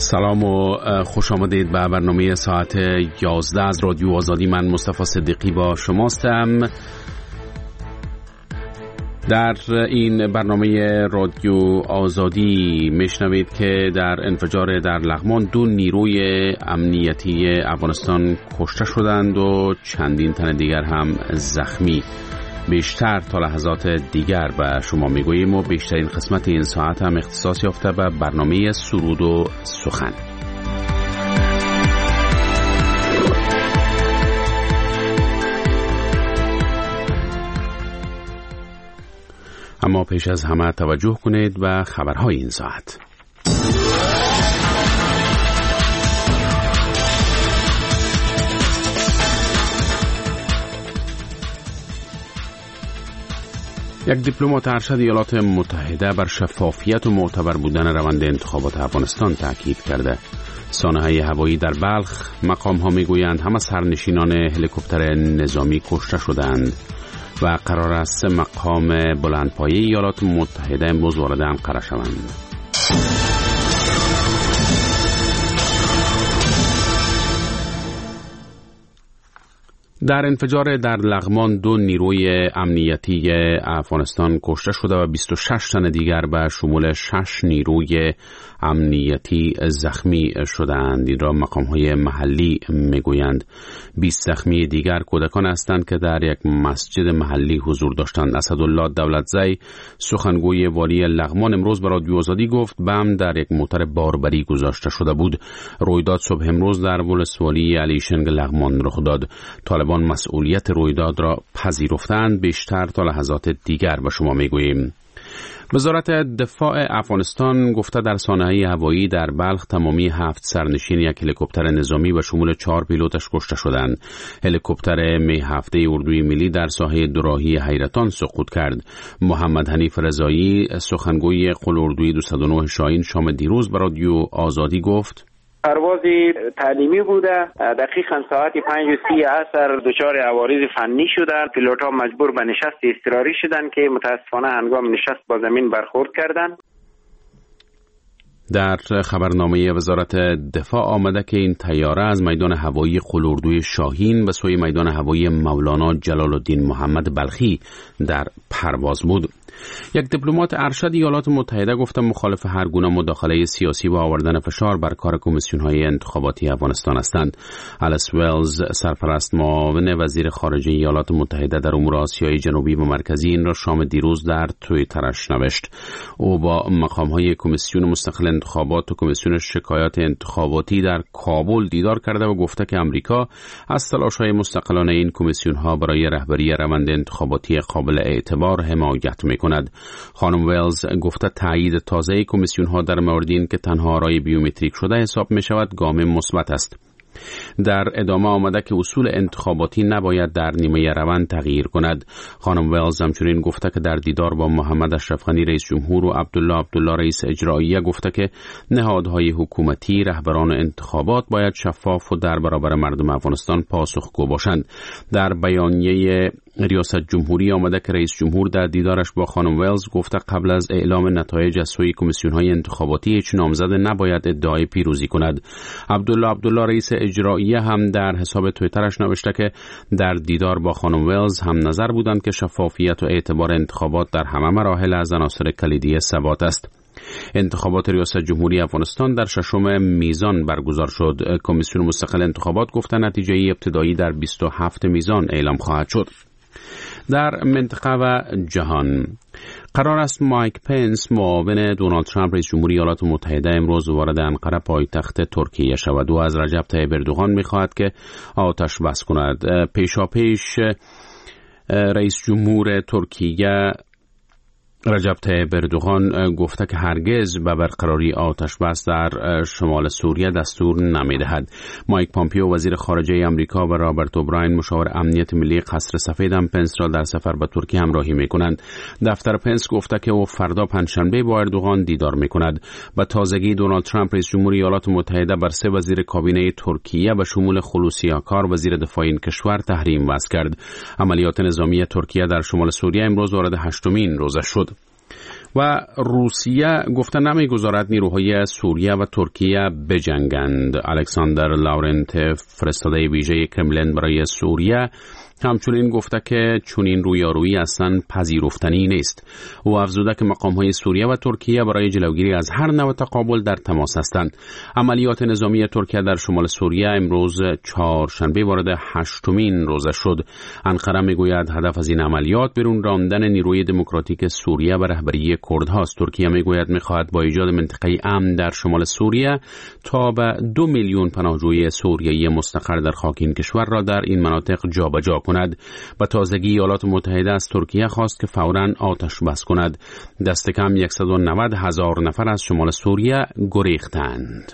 سلام و خوش آمدید به برنامه ساعت 11 از رادیو آزادی. من مصطفی صدیقی با شماستم. در این برنامه رادیو آزادی میشنوید که در انفجار در لغمان 2 نیروی امنیتی افغانستان کشته شدند و چندین تن دیگر هم زخمی. بیشتر تا لحظات دیگر به شما میگوییم و بیشترین قسمت این ساعت هم اختصاص یافته به برنامه سرود و سخن. اما پیش از همه توجه کنید به خبرهای این ساعت. یک دیپلمات ارشد ایالات متحده بر شفافیت و معتبر بودن روند انتخابات افغانستان تاکید کرده. سانحه هوایی در بلخ، مقام ها میگویند همه سرنشینان هلیکوپتر نظامی کشته شدند و قرار است مقام بلندپایه ایالات متحده امروز وارد انقره شوند. در انفجار در لغمان 2 نیروی امنیتی افغانستان کشته شده و 26 تن دیگر به شمول 6 نیروی امنیتی زخمی شدند. این را مقام‌های محلی میگویند. 20 زخمی دیگر کودکان هستند که در یک مسجد محلی حضور داشتند. اسدالله دولتزی سخنگوی والی لغمان امروز به رادیو آزادی گفت بم در یک موتر باربری گذاشته شده بود. رویداد صبح امروز در ولسوالی علیشنگ لغمان رخ داد. طالبان مسئولیت رویداد را پذیرفتند. بیشتر تا لحظات دیگر به شما میگوییم. وزارت دفاع افغانستان گفته در سانحه هوایی در بلخ تمامی 7 سرنشین یک هلیکوپتر نظامی و شمول 4 پیلوتش کشته شدند. هلیکوپتر می 7 اردوی ملی در ساحه دوراهی حیرتان سقوط کرد. محمد حنیف رضایی سخنگوی قلاردوی 209 شاهین شام دیروز به رادیو آزادی گفت پرواز تعلیمی بوده. دقیقاً ساعت 5:30 عصر دچار عوارض فنی شدند. پیلوت‌ها مجبور به نشست اضطراری شدند که متاسفانه هنگام نشست با زمین برخورد کردند. در خبرنامه وزارت دفاع آمده که این طیاره از میدان هوایی قلاردوی شاهین به سوی میدان هوایی مولانا جلال الدین محمد بلخی در پرواز بود. یک دیپلمات ارشد ایالات متحده گفته مخالف هر گونه مداخله سیاسی و آوردن فشار بر کار کمیسیون‌های انتخاباتی افغانستان هستند. الیس ولز سرپرست معاون وزیر خارجه ایالات متحده در امور آسیای جنوبی و مرکزی این را شام دیروز در توییترش نوشت. او با مقام‌های کمیسیون مستقل انتخابات و کمیسیون شکایات انتخاباتی در کابل دیدار کرده و گفته که آمریکا از تلاش‌های مستقلانه این کمیسیون‌ها برای رهبری روند انتخاباتی قابل اعتبار حمایت می‌کند. خانم ویلز گفته تایید تازه کمیسیون ها در مورد این که تنها آرای بیومتریک شده حساب می شود گام مثبت است. در ادامه آمده که اصول انتخاباتی نباید در نیمه روند تغییر کند. خانم ویلز همچنین گفته که در دیدار با محمد اشرف غنی رئیس جمهور و عبدالله رئیس اجراییه گفته که نهادهای حکومتی رهبران انتخابات باید شفاف و در برابر مردم افغانستان پاسخگو باشند. در بیانیه ریاست جمهوری آمده که رئیس جمهور در دیدارش با خانم ویلز گفته قبل از اعلام نتایج از سوی کمیسیون‌های انتخاباتی هیچ نامزد نباید ادعای پیروزی کند. عبدالله رئیس اجراییه هم در حساب توییترش نوشته که در دیدار با خانم ویلز هم نظر بودند که شفافیت و اعتبار انتخابات در همه مراحل از عناصر کلیدی ثبات است. انتخابات ریاست جمهوری افغانستان در 6 میزان برگزار شد. کمیسیون مستقل انتخابات گفته نتیجه ابتدایی در 27 میزان اعلام خواهد شد. در منطقه و جهان قرار است مایک پنس معاون دونالد ترامپ رئیس جمهوری ایالات متحده امروز وارد انقره پایتخت ترکیه شود و از رجب طیب اردوغان می‌خواهد که آتش بس کند. پیشاپیش رئیس جمهور ترکیه رجب طیب اردوغان گفته که هرگز به برقراری آتش بس در شمال سوریه دستور نمیدهد. مایک پامپیو وزیر خارجه آمریکا و رابرت اوبراین مشاور امنیت ملی قصر سفید هم پنس را در سفر به ترکیه همراهی میکنند. دفتر پنس گفته که او فردا پنجشنبه با اردوغان دیدار میکند. به تازگی دونالد ترامپ رئیس جمهور ایالات متحده بر 3 وزیر کابینه ترکیه به شمول خلوصی آکار وزیر دفاع این کشور تحریم وضع کرد. عملیات نظامی ترکیه در شمال سوریه امروز وارد 8مین روزه شد. و روسیه گفته نمیگذارد نیروهای سوریه و ترکیه بجنگند. الکساندر لاورنت فرستاده ویژه کرملین برای سوریه همچنین گفته که چنین رویارویی اصلا پذیرفتنی نیست. او افزوده که مقام‌های سوریه و ترکیه برای جلوگیری از هر نوع تقابل در تماس هستند. عملیات نظامی ترکیه در شمال سوریه امروز چهارشنبه وارد 8مین روزه شد. انقره میگوید هدف از این عملیات بیرون راندن نیروی دموکراتیک سوریه و رهبری کردهاست. ترکیه میگوید میخواهد با ایجاد منطقه امن در شمال سوریه تا به 2 میلیون پناهجوی سوریایی مستقر در خاک این کشور را در این مناطق جابجا کند. به تازگی ایالات متحده از ترکیه خواست که فوراً آتش بس کند. دست کم 190,000 نفر از شمال سوریه گریختند.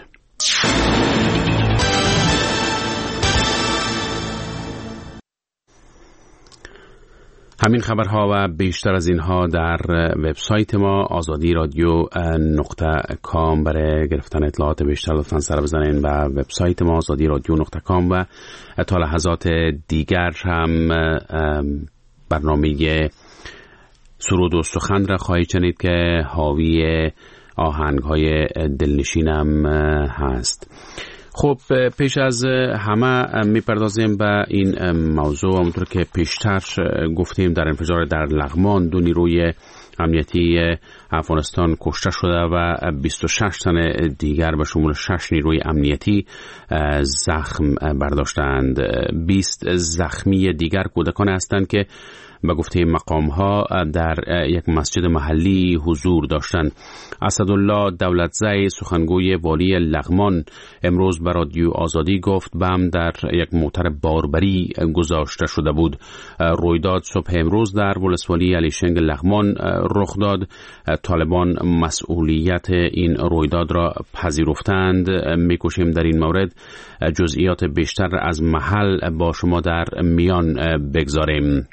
همین خبرها و بیشتر از اینها در وبسایت ما azadi-radio.com. برای گرفتن اطلاعات بیشتر لطفاً سر بزنین و وبسایت ما azadi-radio.com و تا لحظات دیگر هم برنامه سرود و سخن را خواهید شنید که حاوی آهنگ‌های دلنشینم هست. خب پیش از همه میپردازیم به این موضوع. همونطور که پیشتر گفتیم در انفجار در لغمان 2 نیروی امنیتی افغانستان کشته شده و 26 تن دیگر به شمول 6 نیروی امنیتی زخم برداشتند. 20 زخمی دیگر کودکان هستند که به گفته مقام ها در یک مسجد محلی حضور داشتند. اسدالله دولتزی سخنگوی والی لغمان امروز به رادیو آزادی گفت بم در یک موتر باربری گذاشته شده بود. رویداد صبح امروز در ولسوالی علیشنگ لغمان رخ داد. طالبان مسئولیت این رویداد را پذیرفتند. میکوشیم در این مورد جزئیات بیشتر از محل با شما در میان بگذاریم.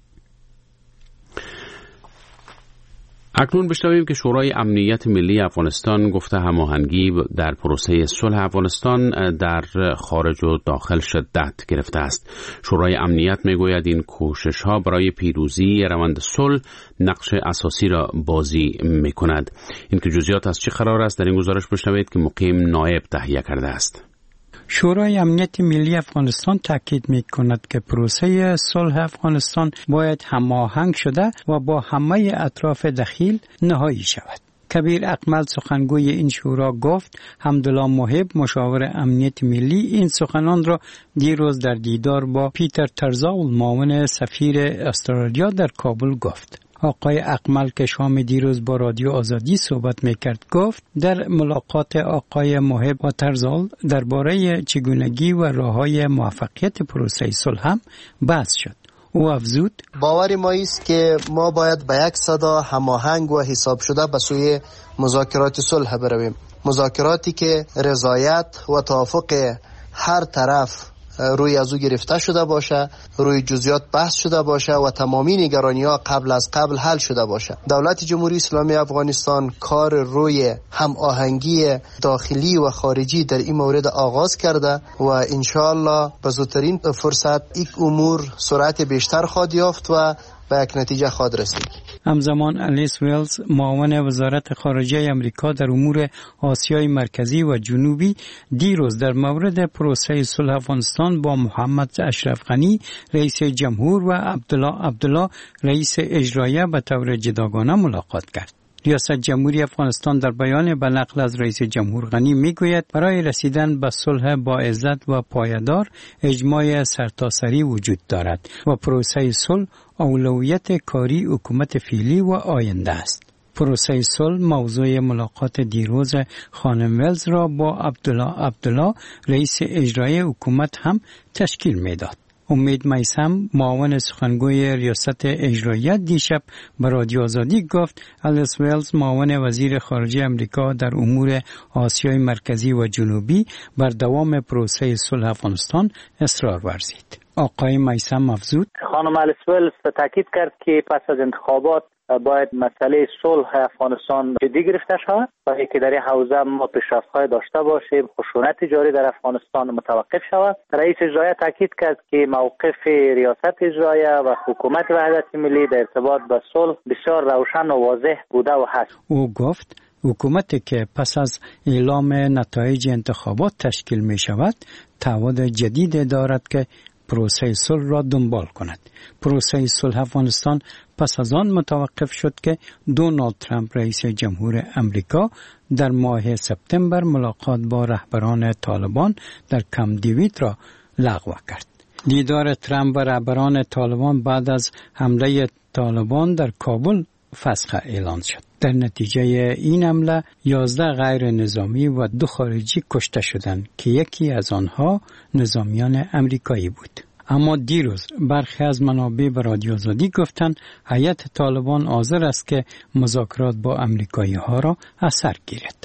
اکنون بشنویم که شورای امنیت ملی افغانستان گفته هماهنگی در پروسه صلح افغانستان در خارج و داخل شدت گرفته است. شورای امنیت میگوید این کوشش ها برای پیروزی روند صلح نقش اساسی را بازی میکند. این که جزئیات از چه قرار است در این گزارش بشنوید که مقیم نایب تهیه کرده است. شورای امنیت ملی افغانستان تاکید می‌کند که پروسه صلح افغانستان باید هماهنگ شده و با همه اطراف دخیل نهایی شود. کبیر اکمل سخنگوی این شورا گفت حمدالله محب مشاور امنیت ملی این سخنان را دیروز در دیدار با پیتر ترزاول معاون سفیر استرالیا در کابل گفت. آقای اکمل که شام دیروز با رادیو آزادی صحبت میکرد گفت در ملاقات آقای محب و ترزال درباره چگونگی و راههای موفقیت پروسه صلح هم بحث شد. او افزود باور ما است که ما باید به یک صدا هماهنگ و حساب شده به سوی مذاکرات صلح برویم. مذاکراتی که رضایت و توافق هر طرف روی از او گرفته شده باشه، روی جزئیات بحث شده باشه و تمامی نگرانی‌ها قبل از قبل حل شده باشه. دولت جمهوری اسلامی افغانستان کار روی هم آهنگی داخلی و خارجی در این مورد آغاز کرده و انشاءالله به زودترین فرصت این امور سرعت بیشتر خواهد یافت و به یک نتیجه خواهد رسید. همزمان الیس ویلز معاون وزارت خارجه امریکا در امور آسیای مرکزی و جنوبی دیروز در مورد پروسه صلح افغانستان با محمد اشرف غنی رئیس جمهور و عبدالله رئیس اجرایه به طور جداگانه ملاقات کرد. ریاست جمهوری افغانستان در بیان به نقل از رئیس جمهور غنی میگوید برای رسیدن به صلح با عزت و پایدار اجماع سرتاسری وجود دارد و پروسه صلح اولویت کاری حکومت فعلی و آینده است. پروسه صلح موضوع ملاقات دیروز خانم ویلز را با عبدالله رئیس اجرایی حکومت هم تشکیل میداد. امید میثم معاون سخنگوی ریاست اجرایی دیشب به رادیو آزادی گفت الیس ویلز معاون وزیر خارجه امریکا در امور آسیای مرکزی و جنوبی بر دوام پروسه صلح افغانستان اصرار ورزید. آقای میثم افزود خانم الیس ویلز تاکید کرد که پس از انتخابات باید مسئله صلح افغانستان جدی گرفته شود و که در این حوزه ما پیشرفت‌های داشته باشیم، خشونت تجاری در افغانستان متوقف شود. رئیس اجرایی تاکید کرد که موقف ریاست اجرایی و حکومت وحدت ملی در ارتباط با صلح بسیار روشن و واضح بوده و هست. او گفت حکومتی که پس از اعلام نتایج انتخابات تشکیل می شود تعهد جدید دارد که پروسه صلح را دنبال کند. پروسه صلح افغانستان پس از آن متوقف شد که دونالد ترامپ رئیس جمهور امریکا در ماه سپتامبر ملاقات با رهبران طالبان در کمپ دیوید را لغو کرد. دیدار ترامپ و رهبران طالبان بعد از حمله طالبان در کابل فسخ اعلان شد. در نتیجه این حمله 11 غیر نظامی و 2 خارجی کشته شدند که یکی از آنها نظامیان امریکایی بود. اما دیروز برخی از منابع به رادیو آزادی گفتند هیئت طالبان حاضر است که مذاکرات با امریکایی ها را از سر گیرد.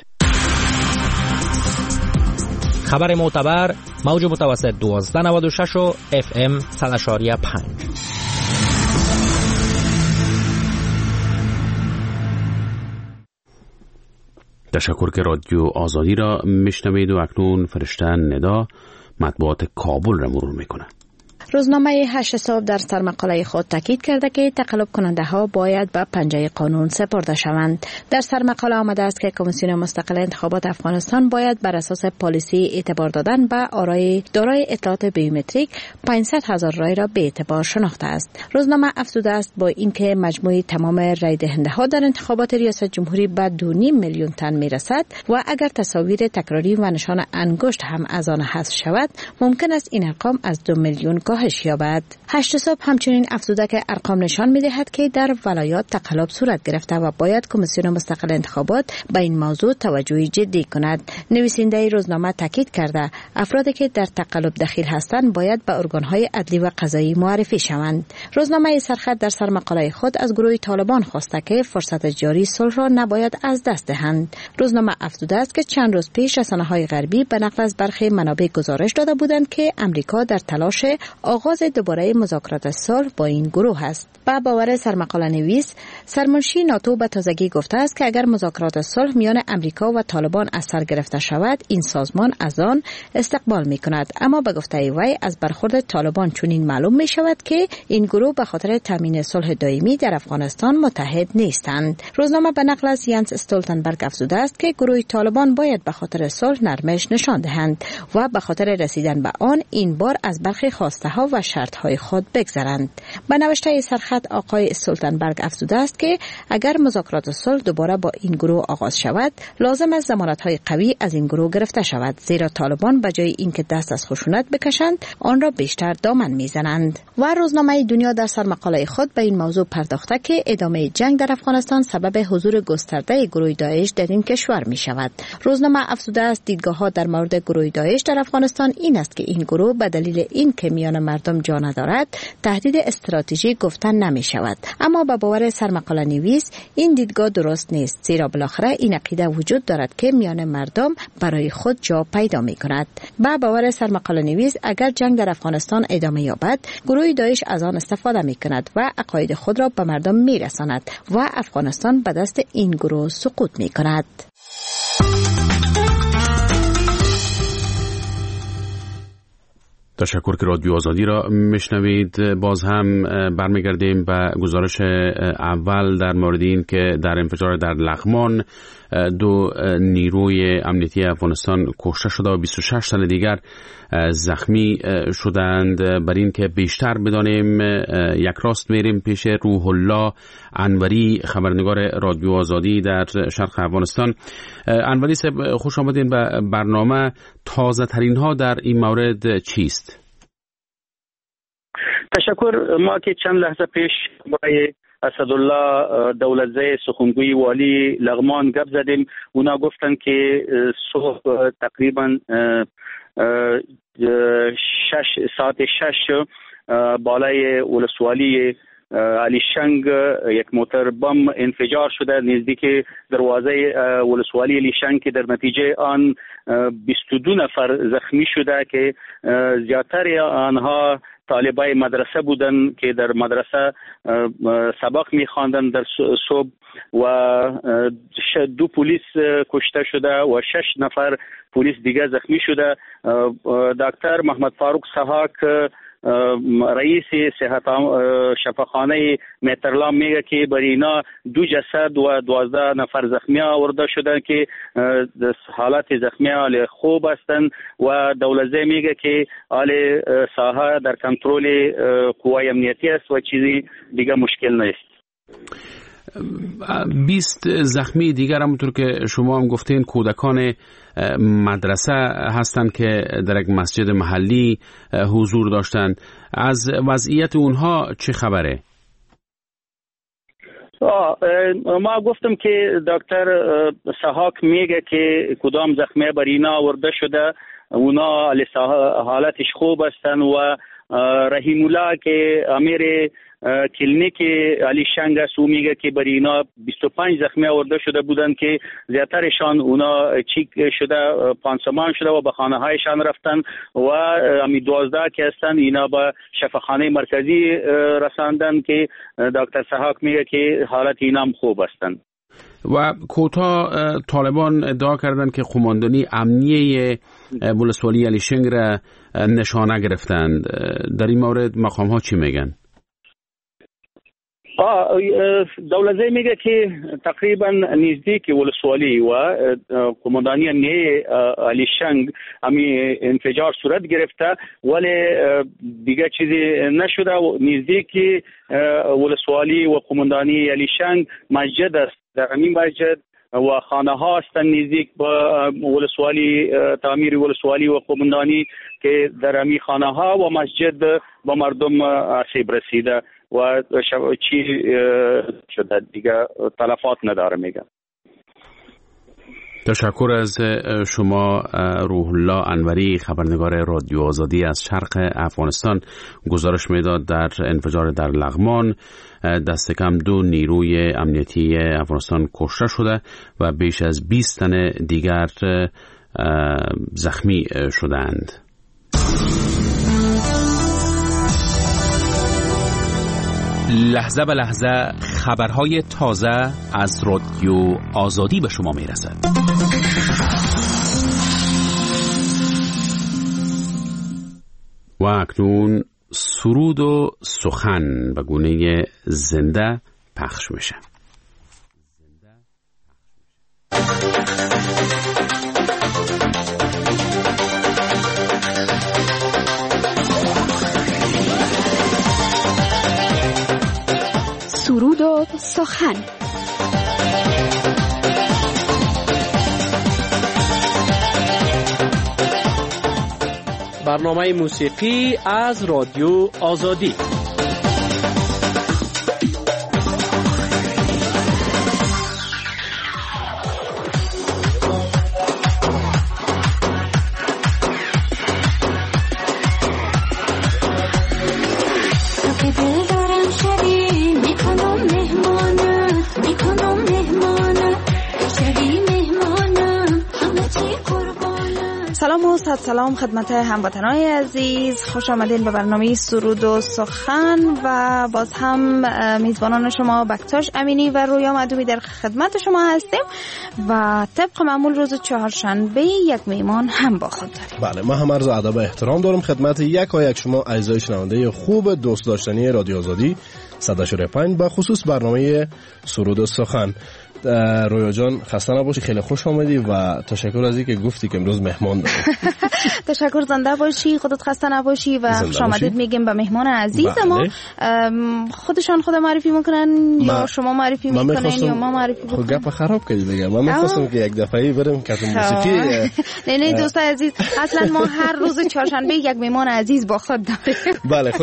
خبر معتبر موج متوسط 1296 و FM 100.5. تشکر که رادیو آزادی را میشنوید و اکنون فرشته ندا مطبوعات کابل را مرور میکنه. روزنامه 8 صبح در سرمقاله خود تاکید کرده که تقلب کننده ها باید به پنجه قانون سپرده شوند. در سرمقاله آمده است که کمیسیون مستقل انتخابات افغانستان باید بر اساس پالیسی اعتبار دادن به آرای دارای اطلاعات بیومتریک 500,000 رای را به اعتبار شناخته است. روزنامه افزوده است با اینکه مجموع تمام رای دهنده ها در انتخابات ریاست جمهوری به 2.5 میلیون تن میرسد و اگر تصاویر تکراری و نشان انگشت هم از آن حذف شود ممکن است این ارقام از 2 میلیون کاهش یابد. 8 صبح همچنین افزوده که ارقام نشان می‌دهد که در ولایات تقلب صورت گرفته و باید کمیسیون مستقل انتخابات به این موضوع توجه جدی کند. نویسنده روزنامه تاکید کرده افرادی که در تقلب دخیل هستند باید به ارگان‌های عدلی و قضایی معرفی شوند. روزنامه سرخط در سرمقاله خود از گروه طالبان خواسته که فرصت جاری صلح را نباید از دست دهند. روزنامه افزوده است که چند روز پیش رسانه‌های غربی به نقل از برخی منابع گزارش داده بودند که امریکا در تلاش آغاز دوباره مذاکرات صلح با این گروه است. با باور سرمقاله نویس سرمنشی ناتو به تازگی گفته است که اگر مذاکرات صلح میان امریکا و طالبان از سر گرفته شود این سازمان از آن استقبال می کند. اما به گفته وی از برخورد طالبان چنین معلوم می شود که این گروه به خاطر تامین صلح دائمی در افغانستان متحد نیستند. روزنامه به نقل از ینس استولتنبرگ افزوده است که گروه طالبان باید به خاطر صلح نرمش نشان دهند و به خاطر رسیدن به آن این بار از برخی خواسته ها و شرط های خود بگذرند. به نوشته سرخط آقای استولتنبرگ افزوده است که اگر مذاکرات صلح دوباره با این گروه آغاز شود لازم است ضمانت های قوی از این گروه گرفته شود، زیرا طالبان به جای اینکه دست از خشونت بکشند آن را بیشتر دامن میزنند. و روزنامه دنیا در سرمقاله خود به این موضوع پرداخته که ادامه جنگ در افغانستان سبب حضور گسترده گروه داعش در این کشور می شود. روزنامه افزوده است دیدگاه ها در مورد گروه داعش در افغانستان این است که این گروه به دلیل اینکه میان مردم جا ندارد تهدید استراتژیک گفتن نمی شود. اما به باور سرمقاله نویس این دیدگاه درست نیست، زیرا بالاخره این عقیده وجود دارد که میان مردم برای خود جا پیدا می کند. به باور سرمقاله نویس اگر جنگ در افغانستان ادامه یابد گروه داعش از آن استفاده می کند و عقاید خود را به مردم می رساند و افغانستان به دست این گروه سقوط می کند. تشکر که رادیو آزادی را میشنوید. باز هم برمیگردیم به گزارش اول در مورد این که در انفجار در لغمان 2 نیروی امنیتی افغانستان کشته شده و 26 تن دیگر زخمی شدند. بر این که بیشتر بدانیم یک راست میریم پیش روح الله انوری، خبرنگار رادیو آزادی در شرق افغانستان. انوری صاحب خوش آمدین به برنامه. تازه ترین ها در این مورد چیست؟ تشکر. ما که چند لحظه پیش برای اسدالله دولتزی سخنگوی والی لغمان گپ زدیم، اونا گفتن که صبح تقریبا 6 بالای ولسوالی علی شنگ یک موتر بم انفجار شده نزدیک دروازه ولسوالی علی شنگ که در نتیجه آن 22 نفر زخمی شده که زیادتر آنها طالبای مدرسه بودن که در مدرسه سبق می‌خواندن در صبح و 2 پلیس کشته شده و 6 نفر پلیس دیگه زخمی شده. دکتر محمد فاروق سحاک رئیس صحت شفاخانه مهترلام میگه که برای اینا 2 جسد و 12 نفر زخمی آورده شدن که حالت زخمی حال خوب هستند و دولزه میگه که حال ساحه در کنترل قوای امنیتی است و چیزی دیگه مشکل نیست. 20 زخمی دیگر همونطور که شما هم گفتین کودکان مدرسه هستند که در یک مسجد محلی حضور داشتند. از وضعیت اونها چه خبره؟ ما گفتم که دکتر سحاک میگه که کدام زخمی بر اینا آورده شده، اونا حالتش خوب هستن و رحیم الله که امیر کلینیک علی شنگ است او میگه که برای اینا 25 زخمی آورده شده بودن که زیاترشان اونا چیک شده، پانسمان شده و به خانه هایشان رفتن و امی 12 که هستن اینا به شفاخانه مرکزی رساندن که دکتر سحاک میگه که حالت اینا هم خوب هستن. و کوتاه طالبان ادعا کردند که قماندانی امنیه ولسوالی علی شنگ را نشانه گرفتند. در این مورد مقام ها چی میگن؟ دولزه میگه که تقریبا نزدیک ولسوالی و قماندانی امنیه علی شنگ همی انفجار صورت گرفته ولی دیگه چیزی نشده. نزدیک ولسوالی و قماندانی علی شنگ مسجد است، در همین مسجد و خانه ها هستند نزدیک با ولسوالی، تعمیر ولسوالی و قماندانی که در همین خانه ها و مسجد با مردم آسیب رسیده و چی شده دیگه تلفات نداره میگن. تشکر از شما روح الله انوری، خبرنگار رادیو آزادی از شرق افغانستان. گزارش میداد در انفجار در لغمان دست کم 2 نیروی امنیتی افغانستان کشته شده و بیش از 20 تن دیگر زخمی شدند. لحظه به لحظه خبرهای تازه از رادیو آزادی به شما میرسد. و اکنون سرود و سخن به گونه زنده پخش میشه. سرود و سخن. برنامه موسیقی از رادیو آزادی. سلام خدمت هموطنان عزیز، خوش آمدین به برنامه سرود و سخن و باز هم میزبانان شما بکتاش امینی و رویا معدومی در خدمت شما هستیم و طبق معمول روز چهارشنبه یک میهمان هم با خود داریم. بله، من هم عرض ادب و احترام دارم خدمت یک شما عزیزای شنونده خوب دوست داشتنی رادیو آزادی 105 به خصوص برنامه سرود و سخن. رویا جان خسته نباشی، خیلی خوش آمدی و تشکر از اینکه گفتی که امروز مهمان داریم. تشکر، زنده باشی، خودت خسته نباشی و خوش آمدید میگیم به مهمان عزیز ما. خودشان خود معرفی میکنن یا شما معرفی میکنین یا ما معرفی میکنیم؟ خب گپ خراب کردی دیگه. من می‌خواستم که یک دفعه‌ای بریم که موسیقی. نه دوست عزیز، اصلا ما هر روز چهارشنبه یک مهمان عزیز با خود داریم. بله، خوش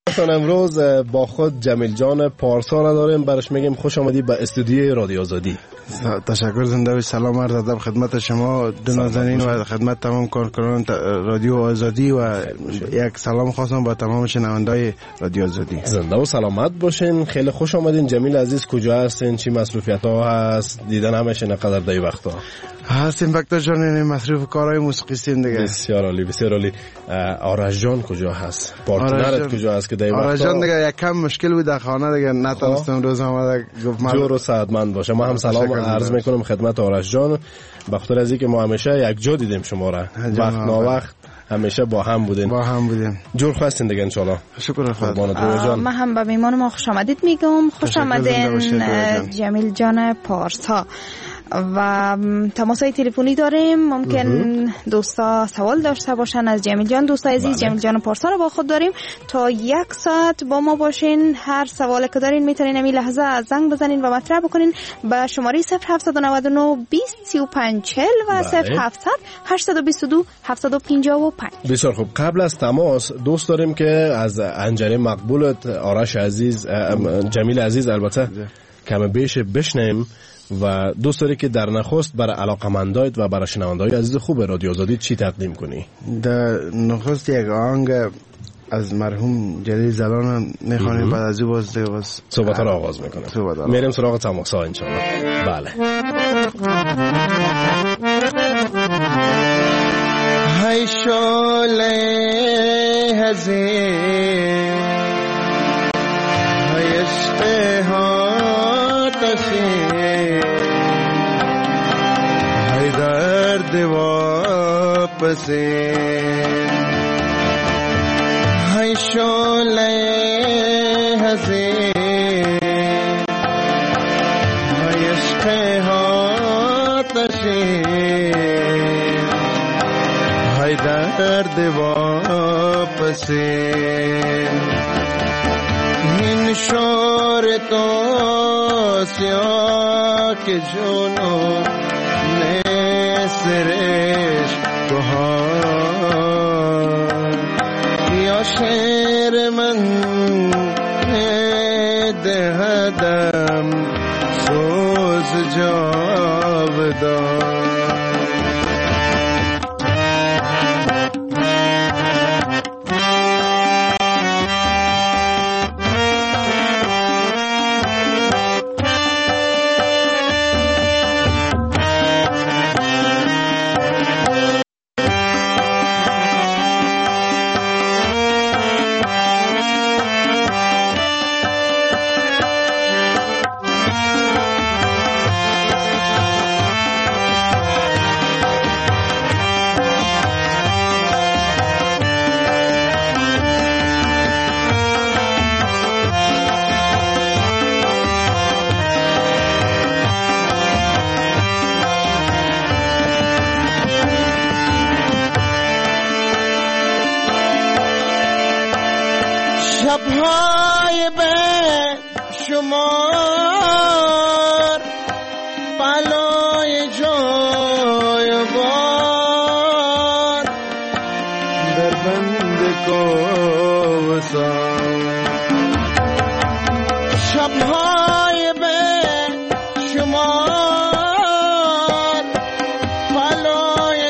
امروز با خود جمیل جان پارسا را داریم، برش میگیم خوش آمدی به استودیوی رادیو آزادی. تشکر، زنده و سلام عرض ادب خدمت شما دو نازنین و خدمت تمام کارکنان رادیو آزادی و یک سلام خاصم با تمام شنوندای رادیو آزادی. زنده و سلامت باشین. خیلی خوش آمدین. جمیل عزیز کجا هستین؟ چی مصروفیت ها هست؟ دیدن همش نقدر دای وقتا هستیم بکتر جان، مصروف کارهای موسیقیستیم دیگه. بسیار عالی بسیار عالی. آرش جان کجا هست؟ پارتنرت کجا هست که دای وقتا؟ آرش جان دیگه یک کم مشکل بود در خانه دیگه، نتونستم روز آمده گفت من جور و سعادتمند باشه. ما هم سلام عرض میکنم خدمت آرش جان. بخاطر از اینکه ما همیشه یک جا دیدیم شما را، وقت نا وقت همیشه با هم بودیم. جور خواستین دیگه ان شاء الله. شکر خدا. ما هم به میمان ما خوش آمدید میگم. خوش آمدین جمیل جان پارسا. و تماسای تلفنی داریم، ممکن دوستا سوال داشته باشن از جمیل جان. دوستا عزیز جمیل جان پارسا رو با خود داریم تا 1 ساعت با ما باشین. هر سوالی که دارین میتونین همین لحظه از زنگ بزنین و مطرح بکنین به شماره 0799 20 35 40 و 0700 822 755. بسیار خوب. قبل از تماس دوست داریم که از انجره مقبولت آرش عزیز، جمیل عزیز البته کم بیش بشنیم و دوست داری که در نخست برای علاقمندایت و برای شنوندای عزیز خوب رادیو آزادی چی تقدیم کنی؟ در نخست یک آهنگ از مرحوم جلیل زلان میخوانیم، بعد از این باز صحبت را آغاز میکنم. میریم سراغ تماس ها انشاءالله. بله. های شعله هزین های عشق ها تشین های درد واپسین های شعله هزین های عشق ها تشین های درد واپسین این شور تو سیاه که جنون نسرش بهار یا شعر من دهدم سوز جاودان. شب‌های به شمار بلای جایوان در بند کوثر. شب‌های به شمار بلای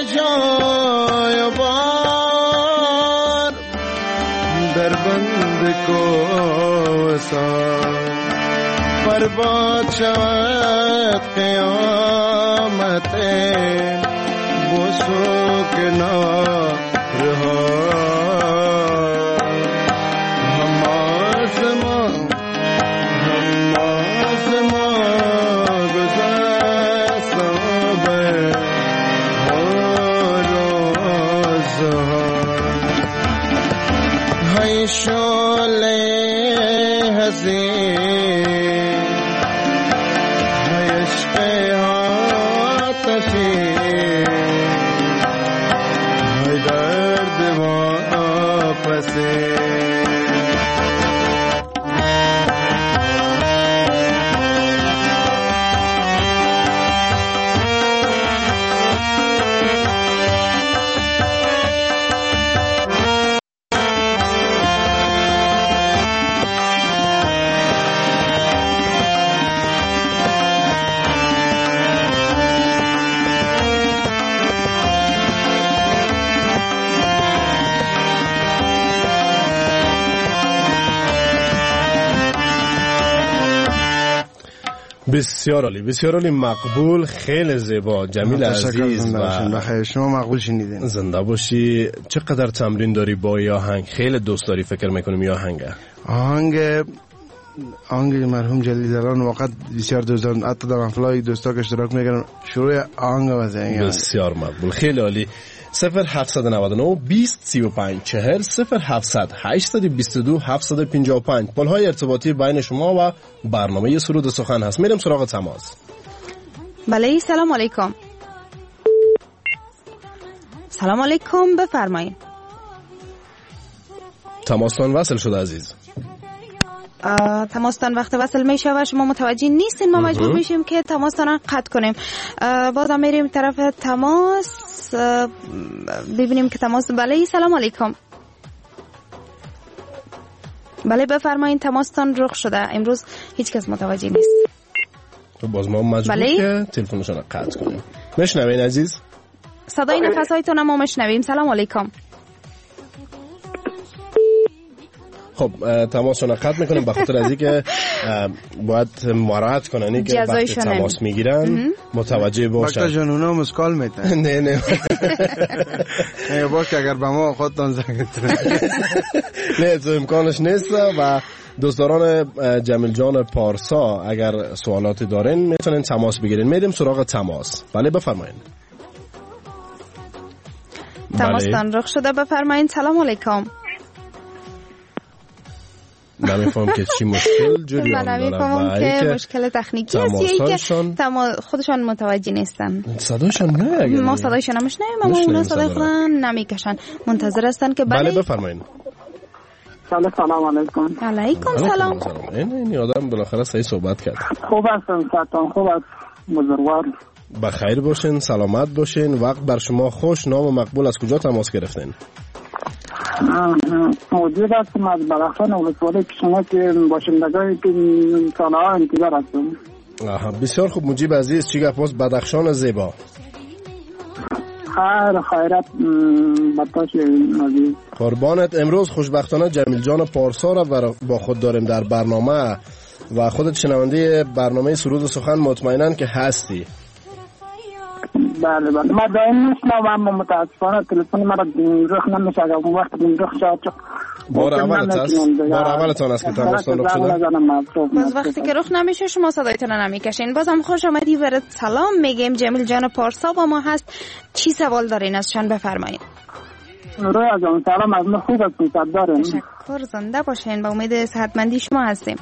جایوان در بند کوثر. برباد شود قیامت بسوک نارها هم از ما گذشت به روزها. های شعله هزین های عشق آتشین های درد واپسین. بسیار عالی، بسیار عالی، مقبول، خیلی زیبا. جمیل عزیز و خیر شما مقبول شنیدین. زنده باشی. چقدر تمرین داری با این آهنگ؟ خیلی دوست داری فکر میکنم این آهنگ مرحوم جلیل‌الدین وقت بسیار دوستان حتی در افلای دوستا که اشتراک میکنن شروع آهنگ واسه بسیار مقبول، خیلی عالی. 0799 20 35 40 0700 822 755 پل‌های ارتباطی بین شما و برنامه سرود سخن هست. میرم سراغ تماس. بله، سلام علیکم. سلام علیکم، بفرمایید. تماستان وصل شده عزیز. تماستان وقت وصل میشه و شما متوجه نیستین، ما مجبور میشیم که تماستان قطع کنیم. بازم میریم طرف تماس ببینیم که تماس. بله، سلام علیکم. بله بفرمایین، تماستان رخ شده. امروز هیچ کس متوجه نیست. تو باز ما مجبور که تلفنشون رو قطع کنیم. مشنوین عزیز؟ صدای نفسایتون ما مشنویم. سلام علیکم. خب تماسشون قطع میکنیم به خاطر از اینکه باید مراعات کنن که وقتی تماس میگیرن متوجه باشن. وقتا جنونا مسکال میتن. نه باشه اگر به ما خودتان زنگ نه تو امکانش نیست. و دوستداران جمیل جان پارسا اگر سوالاتی دارین میتونین تماس بگیرین. میریم سراغ تماس. بله بفرمایید. تماستان رخ شده، بفرمایید. سلام علیکم. نمیفهم که چی مشکل جریان داره. نمیفهم که مشکل تکنیکی است یا اینکه خودشان متوجه نیستن. صدایشان نه، ما صدایشان نمیشنویم اما اونا صدای خودن نمیکشن. منتظر هستن که بله بفرمایید. سلام علیکم. علیکم سلام. این آدم بالاخره صحیح صحبت کرد. خوب هستن سلام. خوب است بزرگوار. بخیر باشین، سلامت باشین. وقت بر شما خوش. نام مقبول، از کجا تماس گرفتین؟ موجود هستم از بدخشان ولسوالی پیشنهاد که باشندگانی که سالها انتظار هستم. بسیار خوب مجیب عزیز، چی گپ است بدخشان زیبا؟ خیرت بطاش عزیز. قربانت. امروز خوشبختانه جمیل جان پارسا را با خود داریم در برنامه و خودت شنونده برنامه سرود و سخن مطمئنن که هستی. بله ما دائم میشنوم اما متاسفانه تلفن مرا رخ نمیشه. اگر اون وقت رخ شد بار اولتان است که تماستان رخ شده. باز وقتی که رخ نمیشه شما صدایتون نمیکشین. بازم خوش آمدی. برات سلام میگیم. جمیل جان پارسا با ما هست. چی سوال دارین ازشان؟ بفرمایید. رویا جان سلام. از ما خوب است دارین. تشکر. زنده باشین. با امید صحتمندی شما هستیم.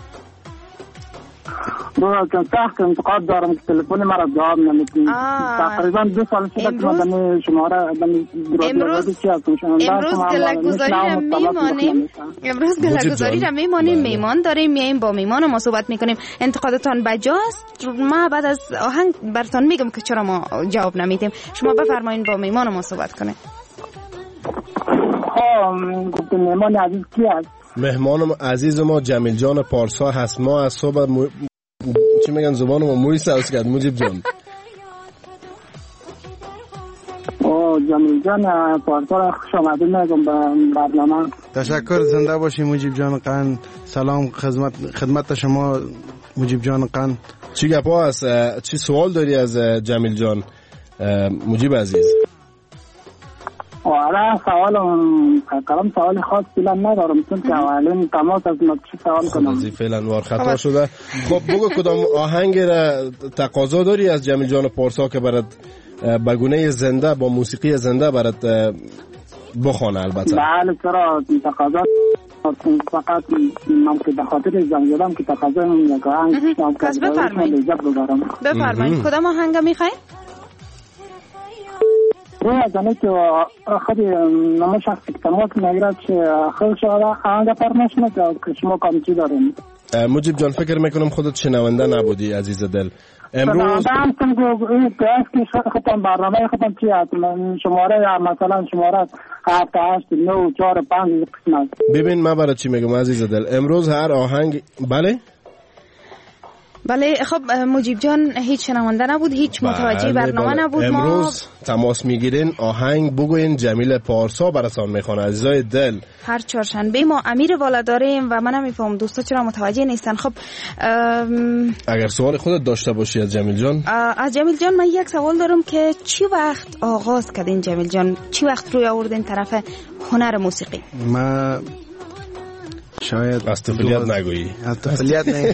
رویا سخت انتقاد دارم که تلفن مرا جواب نمیدین. تقریبا 2 سال شده که من شماره امروز گله‌گذاری را میمانیم. امروز گله‌گذاری را میمانیم. میمان داریم، میایم با میمان ما صحبت میکنیم. انتقادتان بجاست. ما بعد از آهنگ براتون میگم که چرا ما جواب نمیدیم. شما بفرمایید با میمان ما صحبت کنیم. مهمان عزیز کی است؟ مهمان عزیز ما جمیل جان پارسا هست. ما از صبح چی میگن زبان ما موی سوس کرد. مجیب جان جمیل جان پارسا را خوش آمدید میگم به برنامه. تشکر. زنده باشی مجیب جان قن. سلام خدمت شما مجیب جان قن. چی گپا هست؟ چی سوال داری از جمیل جان مجیب عزیز؟ آره سوال خاص فعلا ندارم چون که اولین تماس از ما چی سوال کنم. فعلا وار خطا شده. خب بگو کدام آهنگ را تقاضا داری از جمیل جان پارسا که برات بگونه زنده با موسیقی زنده برات بخونه؟ البته بله چرا تقاضا فقط من که بخاطر زنگ زدم که تقاضا یک آهنگ پس بفرمایید کدام آهنگ میخواید؟ روی زنی که خودی نمو شخصی که تماس نگیرد که خیلی شده آهنگ فرمش نکرد که شما کامچی داریم. مجیب جان فکر میکنم خودت شنونده نبودی عزیز دل. امروز دامتون که خودم برنامه خودم چی هست؟ شماره یا مثلا شماره 7 8 9 4 5 قسمت. ببین من برای چی میگم عزیز دل. امروز هر آهنگ بله بله. خب مجیب جان هیچ شنونده نبود، هیچ متوجه برنامه نبود. امروز تماس میگیرین، آهنگ بگوین، جمیل پارسا براتون میخونه. عزیزای دل، هر چهارشنبه ما امیر والا داریم و من نمیفهم دوستا چرا متوجه نیستن. خب اگر سوال خودت داشته باشی از جمیل جان. از جمیل جان من یک سوال دارم که چی وقت آغاز کردین جمیل جان؟ چی وقت روی آوردین طرف هنر موسیقی؟ ما شاید از طفلیت نگویی. از طفلیت نه.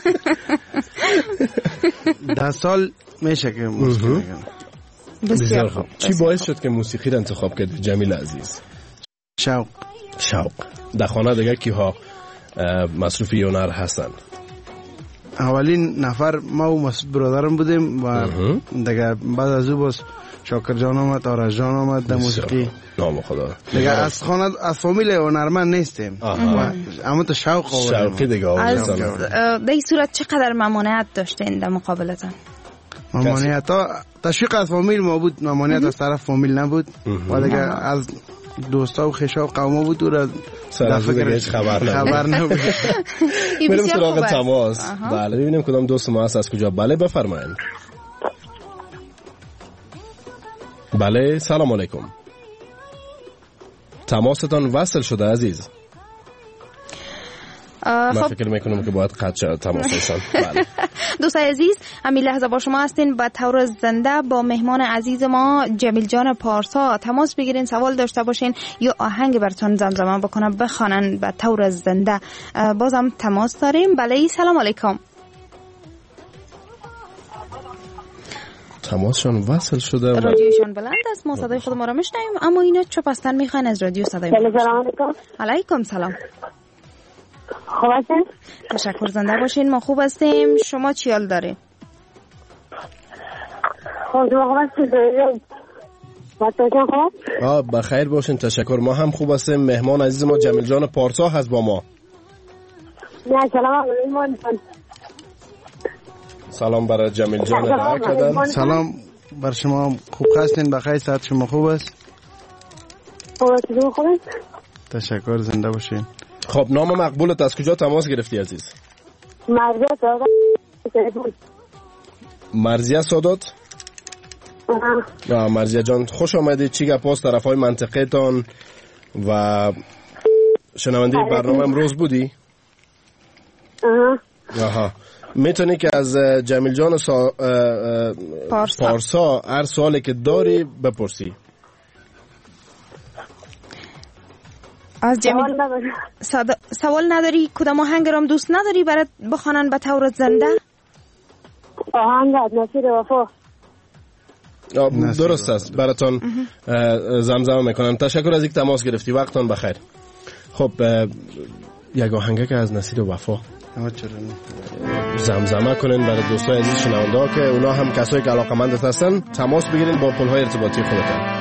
10 سال میشه که موسیقی میگم. بسیار خوب. چی باعث شد که موسیقی را انتخاب کردی جمیل عزیز؟ شوق. در خانه دیگه کیها مصروفی هنر هستن؟ اولین نفر ما و مسعود برادرم بودیم و دیگه بعد از او باز شاکر جان آمد، آرش جان آمد در موسیقی. نام خدا. دیگه از خانه از فامیل هنرمند نیستیم، اما تو شوق آوردیم. شوقی دیگه آوردیم. در این صورت چقدر ممانعت داشتین در مقابلتان؟ ممانعت ها تشویق از فامیل ما بود، ممانعت از طرف فامیل نبود و دیگه از دوستا و خشا و قوما بود و را هیچ خبر نبود. بریم سراغ تماس. بله ببینیم کدام دوست ما هست، از کجا. بله بفرمایید. بله سلام علیکم. تماستان وصل شده عزیز. من فکر میکنم که باید قطع شد تماسشان. بله. دوستای عزیز همین لحظه با شما هستین به طور زنده با مهمان عزیز ما جمیل جان پارسا. تماس بگیرین، سوال داشته باشین یا آهنگ براتون زمزمه بکنن بخوانن به طور زنده. بازم تماس داریم. بله سلام علیکم. تماسشان وصل شده. رادیوشان بلند است، ما صدای خود ما را میشنویم اما اینا چپستن میخوان از رادیو صدای ما. سلام علیکم. علیکم سلام. خوب هستین؟ تشکر، زنده باشین. ما خوب هستیم. شما چی حال دارین؟ خوب هستین؟ بخیر باشین. تشکر، ما هم خوب هستیم. مهمان عزیز ما جمیل جان پارسا هست با ما. نه سلام علیکم. سلام برای جمیل جان. سلام بر شما، خوب هستین؟ بخیر، صحت شما خوب است؟ خوب. تشکر، زنده باشین. خب نام مقبولت، از کجا تماس گرفتی عزیز؟ مرزیه سادات. مرزیه جان خوش آمدید. چی گپ است طرفای منطقه تان و شنونده برنامه امروز بودی؟ آها. میتونی که از جمیل جان پارسا هر سوالی که داری بپرسی. از جمیل سوال نداری؟ کدام آهنگ رام دوست نداری برات بخوانن به طور زنده؟ آهنگ نصیر وفا. درست است، براتون زمزمه میکنم. تشکر از اینکه تماس گرفتی. وقتتون بخیر. خب یک آهنگ که از نصیر وفا زمزمه کنین برای دوستای عزیز شنونده ها که اونا هم کسایی که علاقمند هستن. تماس بگیرین با پل‌های ارتباطی خودتون.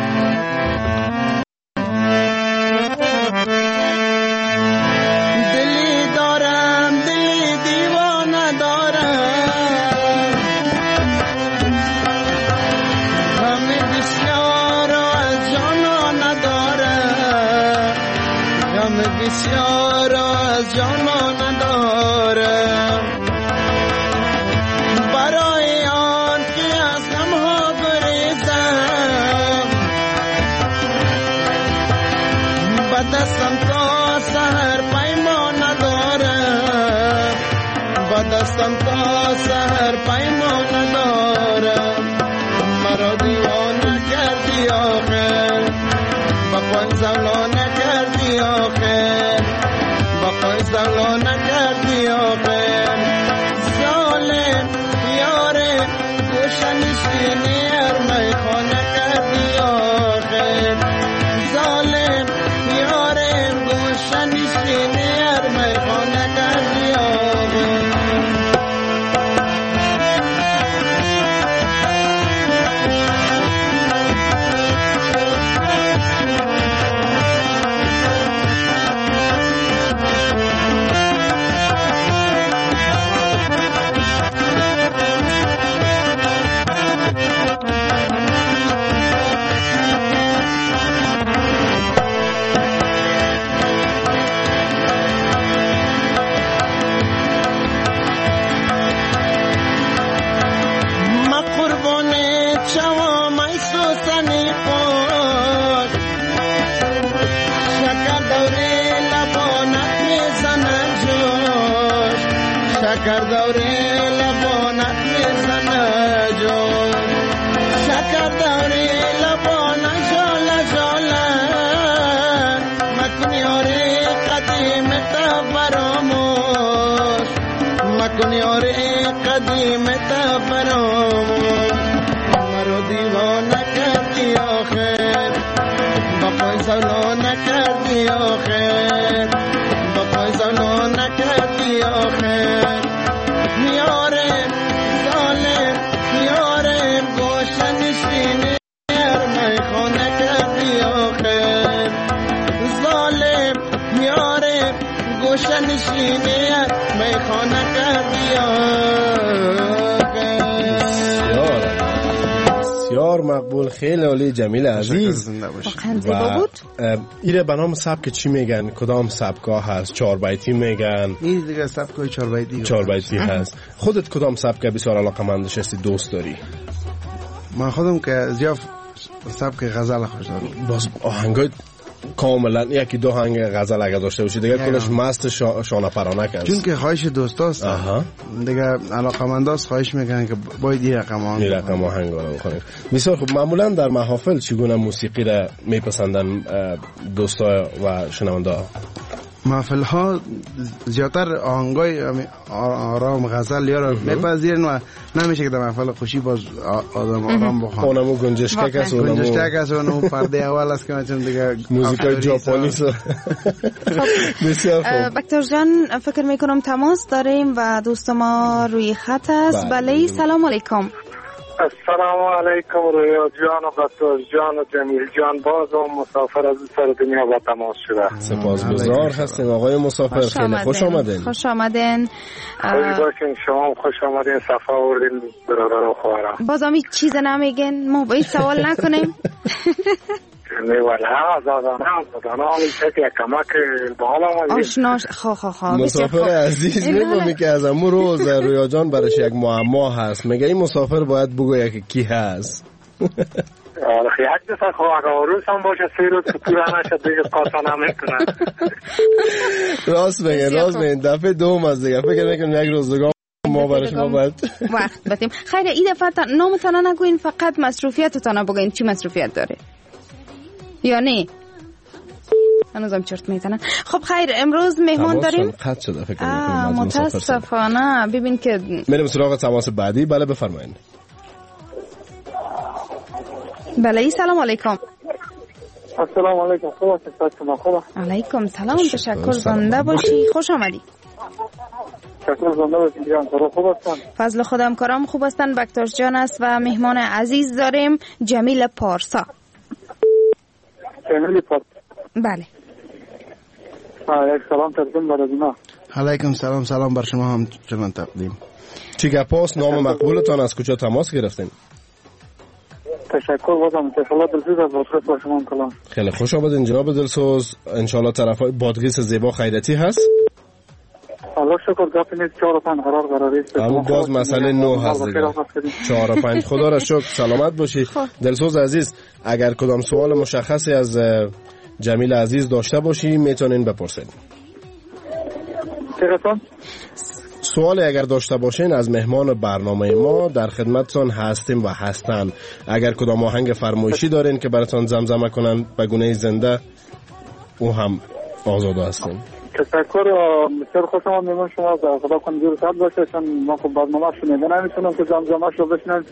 دستم تا سحر پیمان دارم، مرا دیوانه کردی آخر، بقای زولانه کردی آخر، بقای زولانه کردی آخر. ظالم یاره گوشنشینی ارمای خانه کردی آخر، ظالم یاره گوشنشینی ارمای خانه کردی آخر. شکر دوره لبانت میزنه جان شکر دوره لبانت جاله جاله مکن یاری قدیم تا فراموش مکن یاری قدیم تا فراموش مرو دیوانه کردی آخر با فیصلو نکردی آخر با فیصلو نکردی آخر میارم ظالم میارم گوشه نشینی میخانه کردی آخر ظالم میارم گوشه نشینی میخانه کردی آخر. بسیار مقبول، خیلی عالی جمیل عزیز. و ایره به نام سبک چی میگن؟ کدام سبکا هست؟ 4 بیتی میگن؟ این دیگه سبکای 4 بیتی هست. خودت کدام سبک بسیار علاقه‌مندش هستی، دوست داری؟ من خودم که زیاد سبک غزل خوش دارم. باز آهنگای کاملا یکی دو هنگ غزل اگه داشته باشی دیگه کلش مست شانه پرانک است. چون که خواهش دوستاست دیگه علاقمنداست خواهش میکنن که باید این رقم آهنگ رو بخونیم. بسیار خوب. معمولا در محافل چگونه موسیقی را میپسندن دوستا و شنونده ها؟ محفل ها زیادتر آهنگای آرام غزل یا رو میپذیرن و نمیشه که در محفل خوشی باز آدم آرام بخوان. اونمو گنجشکک است، اونمو پرده اول است که مثلا دیگه موزیکای ژاپنی است. بسیار خوب. بکتر جان فکر میکنم تماس داریم و دوست ما روی خط است. بله سلام علیکم. السلام علیکم رویا جان و بطور جان و جمیل جان، باز و مسافر از سر دنیا با تماس شده. سپاسگزار هستیم آقای مسافر، خیلی خوش آمدین. خوش آمدین. خوش باشین، شما خوش آمدین، صفا آوردین برادر و خواهرام. باز هم هیچ چیز نمیگن، ما باید سوال نکنیم. نه ولی زادانه همیشه که کمک با حالا آشناش مسافر عزیز میگم که از امو روز رویا جان برش یک معما هست، میگه این مسافر باید بگویه که کی هست. یک دفعه خواهد روز هم باشه 3 روز پورا نشد دیگه قاطع نمیکنن. راست بگن دفعه دوم از دیگه فکر نکنم یک روزگار ما برش ما باید وقت بدیم. خیر این دفعه نامتان نگوین، فقط مصروفیتتان بگوین چی مصروفیت داره یا نه؟ هنوزم چرت میزنن. خب خیر امروز مهمان داریم. قطع شده فکر میکنم متاسفانه. ببین که میریم سراغ تماس بعدی. بله بفرمایید. بله سلام علیکم. السلام علیکم. خوبه؟ علیکم سلام. تشکر. زنده باشی. خوش آمدی. تشکر. زنده باشی جان. خوب هستن؟ فضل خودم کارام خوب هستن. بکتاش جان است و مهمان عزیز داریم جمیل پارسا. بله. یک سلام تقدیم بر ادینا. علیکم سلام بر شما هم چنان تقدیم. چی گپاست؟ نام مقبولتان از کجا تماس گرفتین؟ تشکر بازم. انشالله دلسوز از بادغیس با شما کلام. خیلی خوش آمدین جناب دلسوز. انشالله طرفای بادغیس زیبا خیرتی هست؟ الله شکر گپی نیست. 4 و 5 قراری است. اما باز مسئله 9 هست دیگه. 4 و 5 خدا را شکر. سلامت باشی. دلسوز عزیز اگر کدام سوال مشخصی از جمیل عزیز داشته باشی میتونین بپرسین. سوالی اگر داشته باشین از مهمان برنامه ما در خدمتتان هستیم و هستن. اگر کدام آهنگ فرمایشی دارین که براتون زمزمه کنن به گونه زنده او هم آزاده هستیم. تشکر. بسیار خوشم میمون شما در خدا کنه جور صد باشه، چون ما خب برنامه شنیده نمیتونم که زمزمه شو بشنن.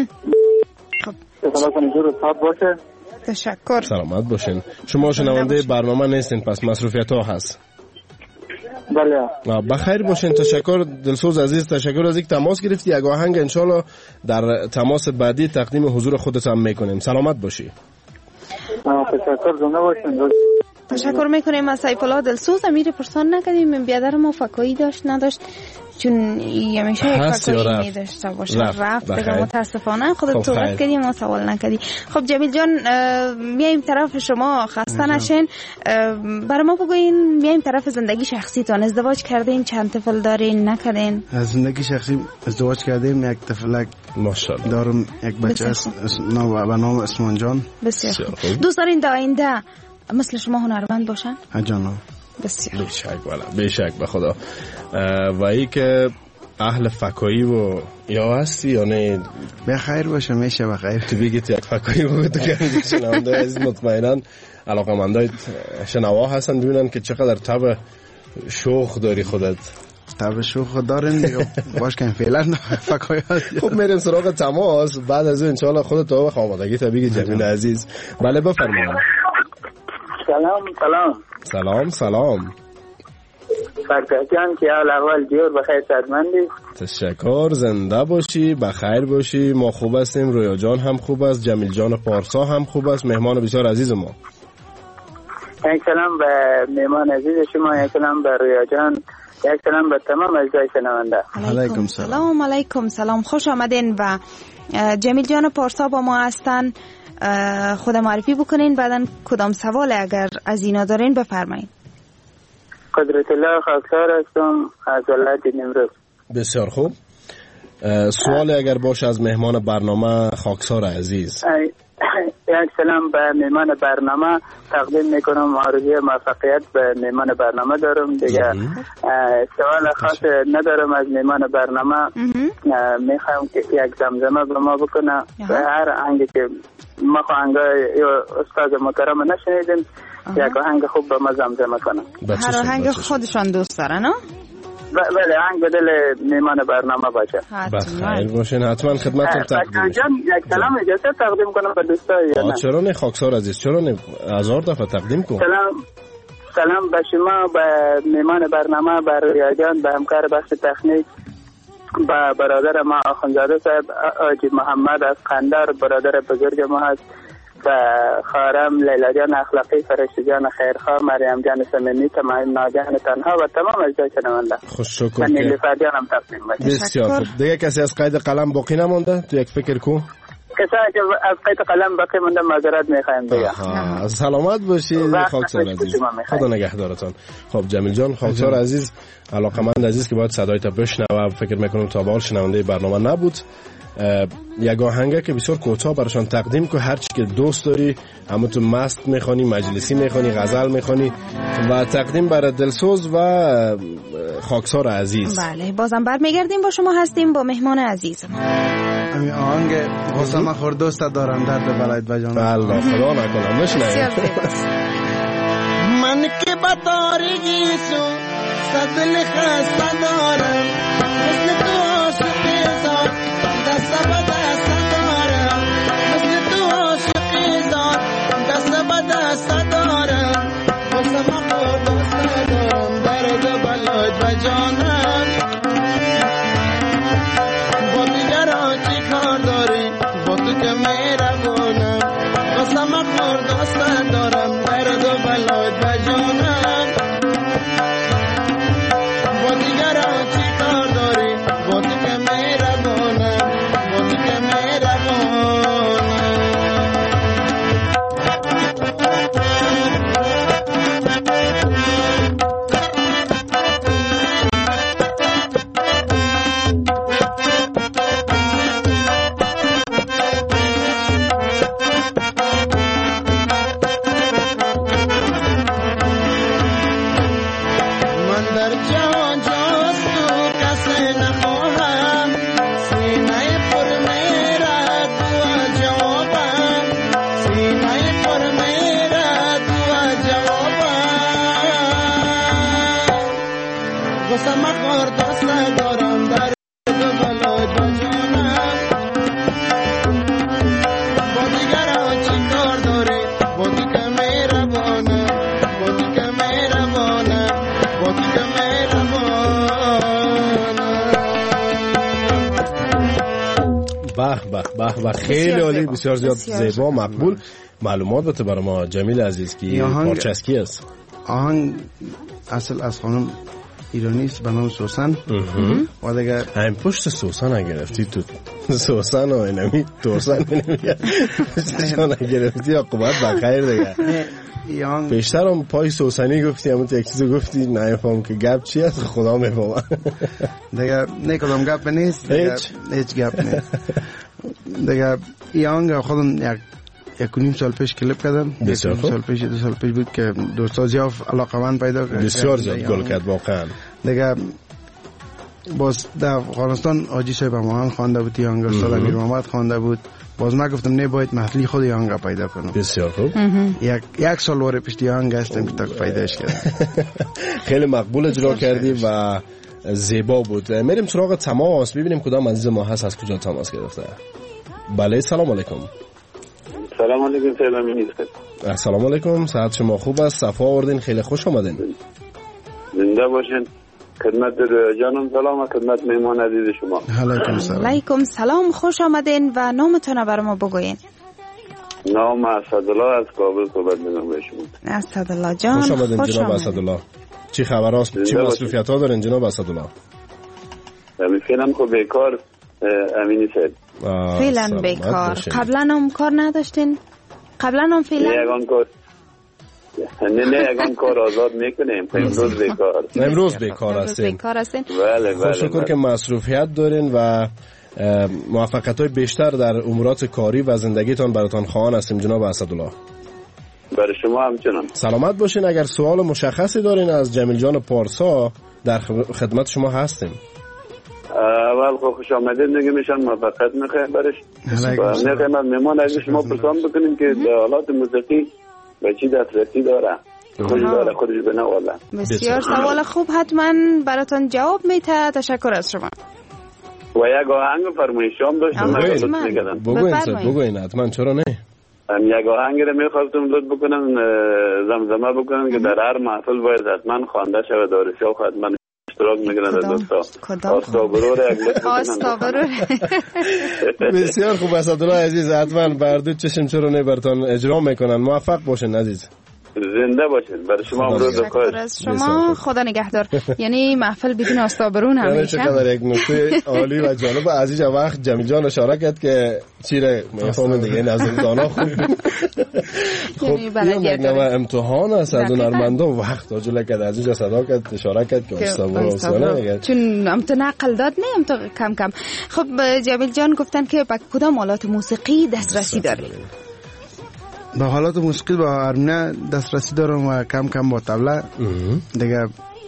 خدا کنه جور صد باشه. تشکر. سلامت باشین. شما شنونده برنامه نیستین پس مصروفیت ها هست. بله. بخیر باشین. تشکر دلسوز عزیز. تشکر از اینکه تماس گرفتی. یک آهنگ انشالله در تماس بعدی تقدیم حضور خودت هم میکنیم. سلامت باشی. تشکر. زنده باشین. تشکر میکنیم از سیف الله دلسوز. امیر پرسان نکردیم بیادر ما فکایی داشت نداشت، چون همیشه فکایی میداشته باشه. رفت دیگه متاسفانه. خودت صحبت کردیم ما سوال نکردی. خب جمیل جان میایم طرف شما، خسته نشین. برای ما بگوین میایم طرف زندگی شخصی تان. ازدواج کردین؟ چند طفل دارین؟ نکردین؟ از زندگی شخصی ازدواج کردیم. یک طفلک ماشاءالله دارم. یک بچه است به نام اسمان جان. بسیار خوب. دوست دارین در آینده مثل شما هنرمند باشن؟ جانم. بسیار بیشک به خدا. و ای که اهل فکایی و یا هستی یا نه؟ بخیر باشه، میشه بخیر. تو بگی تو یک فکایی بگو تو که شنونده عزیز مطمئناً علاقه‌مندای شنوا هستن ببینن که چقدر طبع شوخ داری خودت. طبع شوخ داریم دیگه، باش کن فعلا فکایی هست. خب میریم سراغ تماس، بعد از اون انشاءالله خودت تو خامادگی تا بگی جمیل عزیز. بله بفرمایید. سلام. فرزان که اول دیور بخیر سلامتی. تشکر، زنده باشی، بخیر باشی. ما خوب هستیم، رویا جان هم خوب است، جمیل جان پارسا هم خوب است، مهمان بسیار عزیز ما. یک سلام به مهمان عزیز شما، یک سلام به رویا جان، یک سلام به تمام اعضای شنونده. علیکم سلام. علیکم سلام، خوش آمدین. و جمیل جان پارسا با ما هستن، خود معرفی بکنین، بعدن کدام سوال اگر از اینا دارین بفرمایید. قدرت الله خاکسار هستم از ولایت نیمروز. بسیار خوب. سوال اگر باشه از مهمان برنامه خاکسار عزیز. یک سلام به مهمان برنامه تقدیم میکنم، آرزوی موفقیت به مهمان برنامه دارم دیگه. سوال خاص ندارم از مهمان برنامه. میخوام که یک زمزمه به ما بکنه به هر آهنگی که ما آهنگای استاد محترم نشنیدیم، یک آهنگ خوب به ما زمزمه کنه. هر آهنگ خودشان دوست دارن ها؟ بله، آهنگ بدل میمان برنامه باشه. بخیر باشین، حتما خدمتتون تقدیم میشه. یک سلام اجازه تقدیم کنم به دوستای. چرا نه خاکسار عزیز، چرا نه، هزار دفعه تقدیم کن. سلام به شما، به میمان برنامه، به رویا جان، به همکار بخش تکنیک، به برادر ما آخوندزاده صاحب آجی محمد از قندار، برادر بزرگ ما هست، و خارم لیلا جان اخلاقی، فرشته جان خیرخواه، مریم جان سمنی، تمام ناجان تنها و تمام اجزای شنونده. خوش شکر. من نیلوفر جانم تقدیم باشه. بسیار خوب. دیگه کسی از قید قلم باقی نمونده؟ تو یک فکر کو. کسایی که از قید قلم باقی مونده معذرت میخوایم دیگه. سلامت باشید خاکسار عزیز. خدا نگهدارتان. خب جمیل جان خاکسار عزیز، علاقمند عزیز که باید صدایت بشنوه، فکر میکنم تا به حال شنونده برنامه نبود. یک آهنگه که بسیار کوتاه براشون تقدیم که هر چی که دوست داری، همون تو مست میخوانی، مجلسی میخوانی، غزل میخوانی و تقدیم برای دلسوز و خاکسار عزیز. بله، بازم برمیگردیم با شما هستیم با مهمان عزیز. همین آهنگ واسه من خور دوست دارم درد بلایت بجانم. الله خدا نکنم بشنویم. من که بطارگی سو صدل خسته دارم، مثل تو عاشقی زار دست به دست دارم، مثل تو عاشقی زار دست به دست دارم، واسه من خور دوست دارم درد بلایت بجانم. با دیگران چی کار داری، با تو که مهربونم، واسه من خور دوست دارم درد بلایت بجانم. با دیگران چی کار داری، با تو که مهربونم، با تو که مهربونم. به خیلی عالی، بسیار زیاد زیبا، مقبول. معلومات بده برای ما جمیل عزیز که پارچه از کی است؟ آهنگ اصل از خانم ایرانی است به نام سوسن. و دیگه هم پشت سوسن گرفتی تو سوسن و اینمی تورسن اینمی گرفتی عقوبت بخیر دیگه. پیشتر هم پای سوسنی گفتی، همون یک چیز گفتی نمیفهم که گپ چی است، خدا میفهمه دیگه. نه کدام گپ نیست، هیچ گپ نیست دیگه. این آهنگ خودم یک و نیم سال پیش کلیپ کردم. دو سال پیش بود که دوستا زیاد علاقمند پیدا کرد، بسیار زیاد گل کرد واقعا دیگه. باز در افغانستان حاجی صاحب امان خوانده بود، یانگ استاد امیر محمد خوانده بود. باز من گفتم نه باید محلی خود یانگ پیدا کنم. بسیار خوب. یک سال وره پشت یانگ هستم که تا پیداش کردم. خیلی مقبول اجرا کردی و زیبا بود. میریم سراغ تماس ببینیم کدام عزیز ما هست از کجا تماس گرفته. بله سلام علیکم. سلام علیکم. سلام علیکم. صحت شما خوب است؟ صفا آوردین، خیلی خوش آمدین. زنده باشین. خدمت جانم سلام و خدمت مهمان عزیز شما. علیکم سلام، خوش آمدین و نامتون برای ما بگوین. نام اسدالله از کابل صحبت می‌کنم به شما. اسدالله جان خوش آمدین جناب اسدالله. چی خبر است؟ چی مصروفیت‌ها دارین جناب اسدالله؟ فعلا خب بیکار امینی صاحب. فعلا بیکار. قبلا هم کار نداشتین؟ قبلا هم فعلا یگان کار نه یگان کار آزاد میکنیم. امروز بیکار هستین. بله خوش شکر که مصروفیت دارین و موفقیت‌های بیشتر در امورات کاری و زندگیتان براتان خواهان هستیم جناب اسدالله. برای شما همچنان. سلامت باشین. اگر سوال مشخصی دارین از جمیل جان پارسا در خدمت شما هستیم. اول خوش آمدید نگه میشن موفقیت میخوایم برش و نخوایم از مهمان از شما پرسان بکنیم که حالات موسیقی به چی دسترسی داره، خودش داره خودش بنواله. بسیار سوال خوب، حتما براتون جواب میده. تشکر از شما. و یک آهنگ فرمایشام داشتم بگوین حتما، چرا نه؟ یک آهنگ رو میخواستم لطف بکنم زمزمه بکنم که در هر محفل باید حتما خوانده شود. دارشا حتما اشتراک میگیرن دوستا. آستابرو رو آستابرو. بسیار خوب اسدالله عزیز، حتما بردو چشم چرا نه براتون اجرا میکنن. موفق باشین عزیز. زنده باشین. برای شما امروز بخیر. از شما خدا نگهدار. یعنی محفل بدون آستابرون همیشه. چقدر یک نکته عالی و جالب. عزیز وقت جمیل جان اشاره کرد که چیره میفهمن دیگه نظرتانا خوب. خب یک امتحان است از هنرمندا وقت اجازه کرد عزیز صدا کرد اشاره کرد که آستابرو چون امتحان عقل داد نه امتحان کم کم. خب جمیل جان گفتن که با کدام آلات موسیقی دسترسی داری؟ با حالات موسیقی با هارمونی دسترسی دارم و کم کم با طبله دیگه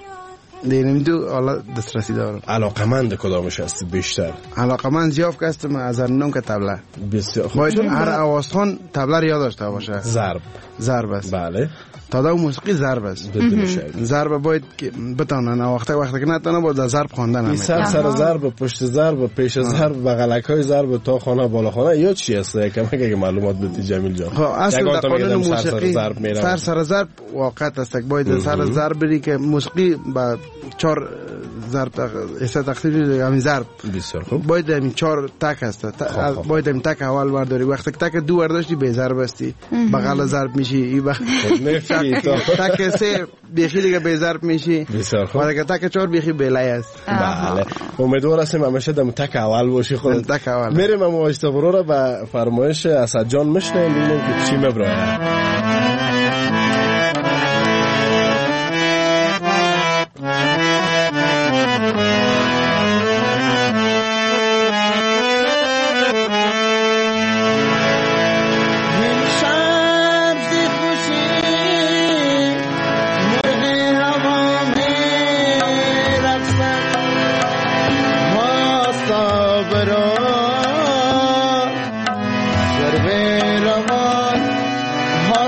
دو حالات دسترسی دارم. علاقمند کدامش هستی بیشتر؟ علاقمند زیاد هستم از هرنوم که طبله. بسیار خوب. باید هر آوازخوان طبله رو یاد داشته باشه. ضرب است. بله. تا دا موسیقی ضرب است. ضرب باید که بتونن وقتی که نتونه باید ضرب خواندن همه. سر ضرب، پشت ضرب، پیش ضرب و غلکای ضرب تا خانه بالا خانه یا چی است؟ یکم اگه معلومات بدی جمیل جان. خب اصلا قانون موسیقی سر ضرب واقعا است. باید سر ضرب بری که موسیقی با 4 ضرب است تقریبا همین ضرب. بسیار خوب. باید همین 4 تک است. باید همین تک اول برداری. وقتی تک دو برداشتی به ضرب استی. بغل ضرب میشی. تک 3 بیخی دیگه به ضرب میشی. بسیار خوب. و اگه تک 4 بیخی بلای است. بله. امیدوار هستیم همیشه دم تک اول باشی خودت. تک اول. میریم اما استابرو رو با فرمایش اسد جان میشنیم ببینیم که چی مبراه. ها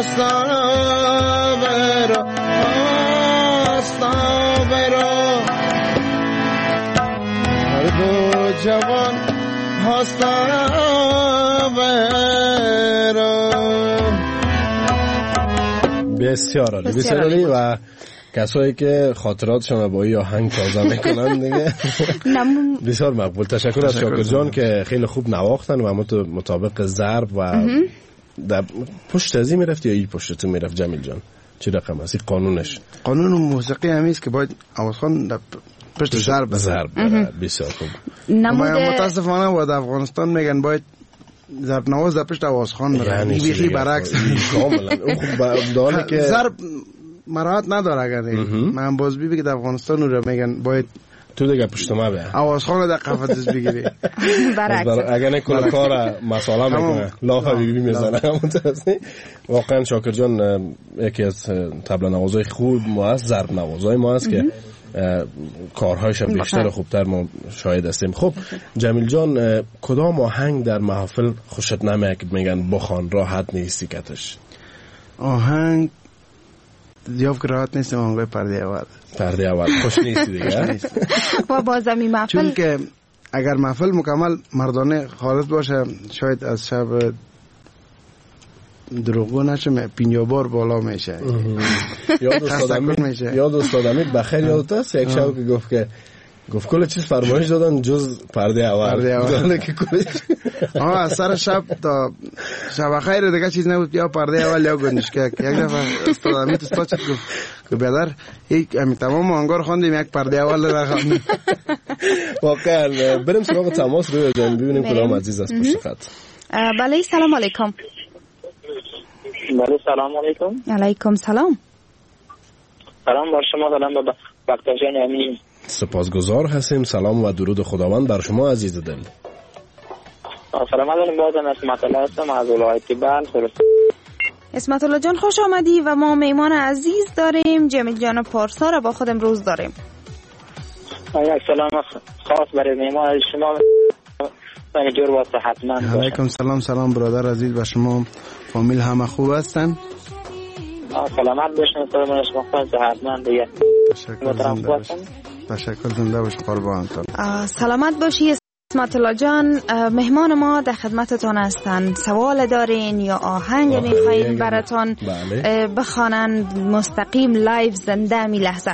هر دو جوان بسیار عالی و کسایی که خاطراتشون با این آهنگ تازه میکنن دیگه بسیار مقبول. تشکر از شاکر جان که خیلی خوب نواختن و مطابق ضرب و در پشت ازی میرفت یا این پشت تو میرفت جمیل جان؟ چی رقم هستی قانونش؟ قانون موسیقی همیست که باید آوازخوان در پشت ضرب بسیار خوب. متاسفانه و در افغانستان میگن باید ضرب نواز در پشت آوازخوان بره، یعنی بیخی برعکس کاملا که ضرب مراحت نداره. اگر من باز بی که در افغانستان رو میگن باید تو دیگه پشت ما بیا آوازخوان در قفس بگیری برعکس. اگر نه کل کار مسئله میکنه لاف بیبی میزنه. واقعا شاکر جان یکی از طبل نوازای خوب ما است، ضرب نوازای ما است که کارهایش هم بیشتر و خوبتر ما شاهد هستیم. خب جمیل جان، کدام آهنگ در محافل خوشت نمیاد که میگن بخوان راحت نیستی کتش؟ آهنگ زیاد که راحت نیستم، آهنگای پرده اول خوش نیستی دیگه. و بازمی محفل چون که اگر محفل مکمل مردانه خالص باشه شاید از شب دروغگو نشه 50 بار بالا میشه. یاد استادمی بخیر یادت است یک شب که گفت کل چیز فرمایش دادن جز پرده اول که از سر شب تا شب خیر دیگه چیز نبود، یا پرده اول یا گنجشکک. یک دفعه استادمی تو استاد گفت که بیادر تمام آهنگا رو خواندیم یک پرده اول رو خواندیم. واقعا بریم سراغ تماس روی جان ببینیم کدام عزیز است پشت خط. بله سلام علیکم. بله سلام علیکم. علیکم سلام. سلام بر شما، سلام به بختیار جان امین. سپاسگزار هستیم. سلام و درود خداوند بر شما عزیز دل. سلام علیکم. بازم اسمت الله هستم از ولایت بلخ. اسمت الله جان خوش آمدی و ما میمان عزیز داریم، جمیل جان پارسا را با خود امروز داریم. یک سلام خاص برای میمان شما و جور و صحتمند. علیکم سلام برادر عزیز و شما فامیل همه خوب هستن؟ سلامت باشین، سلامت باشین، صحتمند دیگه. تشکر زنده باش قربانتون. سلامت باشی اسمت الله جان. مهمان ما در خدمتتان هستند. سوال دارین یا آهنگ میخواین براتون بخوانند مستقیم لایو زنده می لحظه؟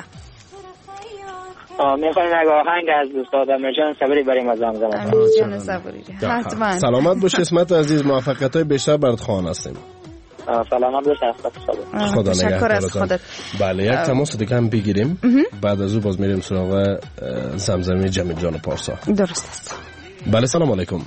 میخوایم یک آهنگ از استاد امیر جان صبری بریم از زمزمه. امیر جان صبری حتما. سلامت باش اسمت عزیز، موفقیت‌های بیشتر برات خواهان هستیم. سلامت باش خدا تشکر از خودت. بله یک تماس دیگه هم بگیریم، بعد از او باز میریم سراغ زمزمه جمیل جان پارسا. درست است. بله سلام علیکم.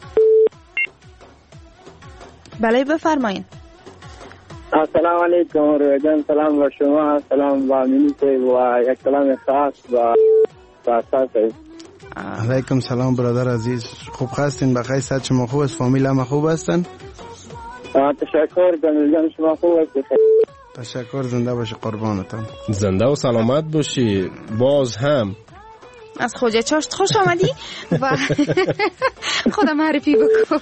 بله بفرمایید. السلام علیکم رویا جان، سلام با شما، سلام با مینیته و یک سلام خاص با اساس. علیکم سلام برادر عزیز، خوب هستین؟ بخیر صحت شما خوب است؟ فامیل هم خوب هستن؟ تشکر جمیل جان، شما خوب هستید؟ تشکر، زنده باشی قربانتان. زنده و سلامت باشی. باز هم از خوجه چاشت خوش آمدی و خودم معرفی بکن.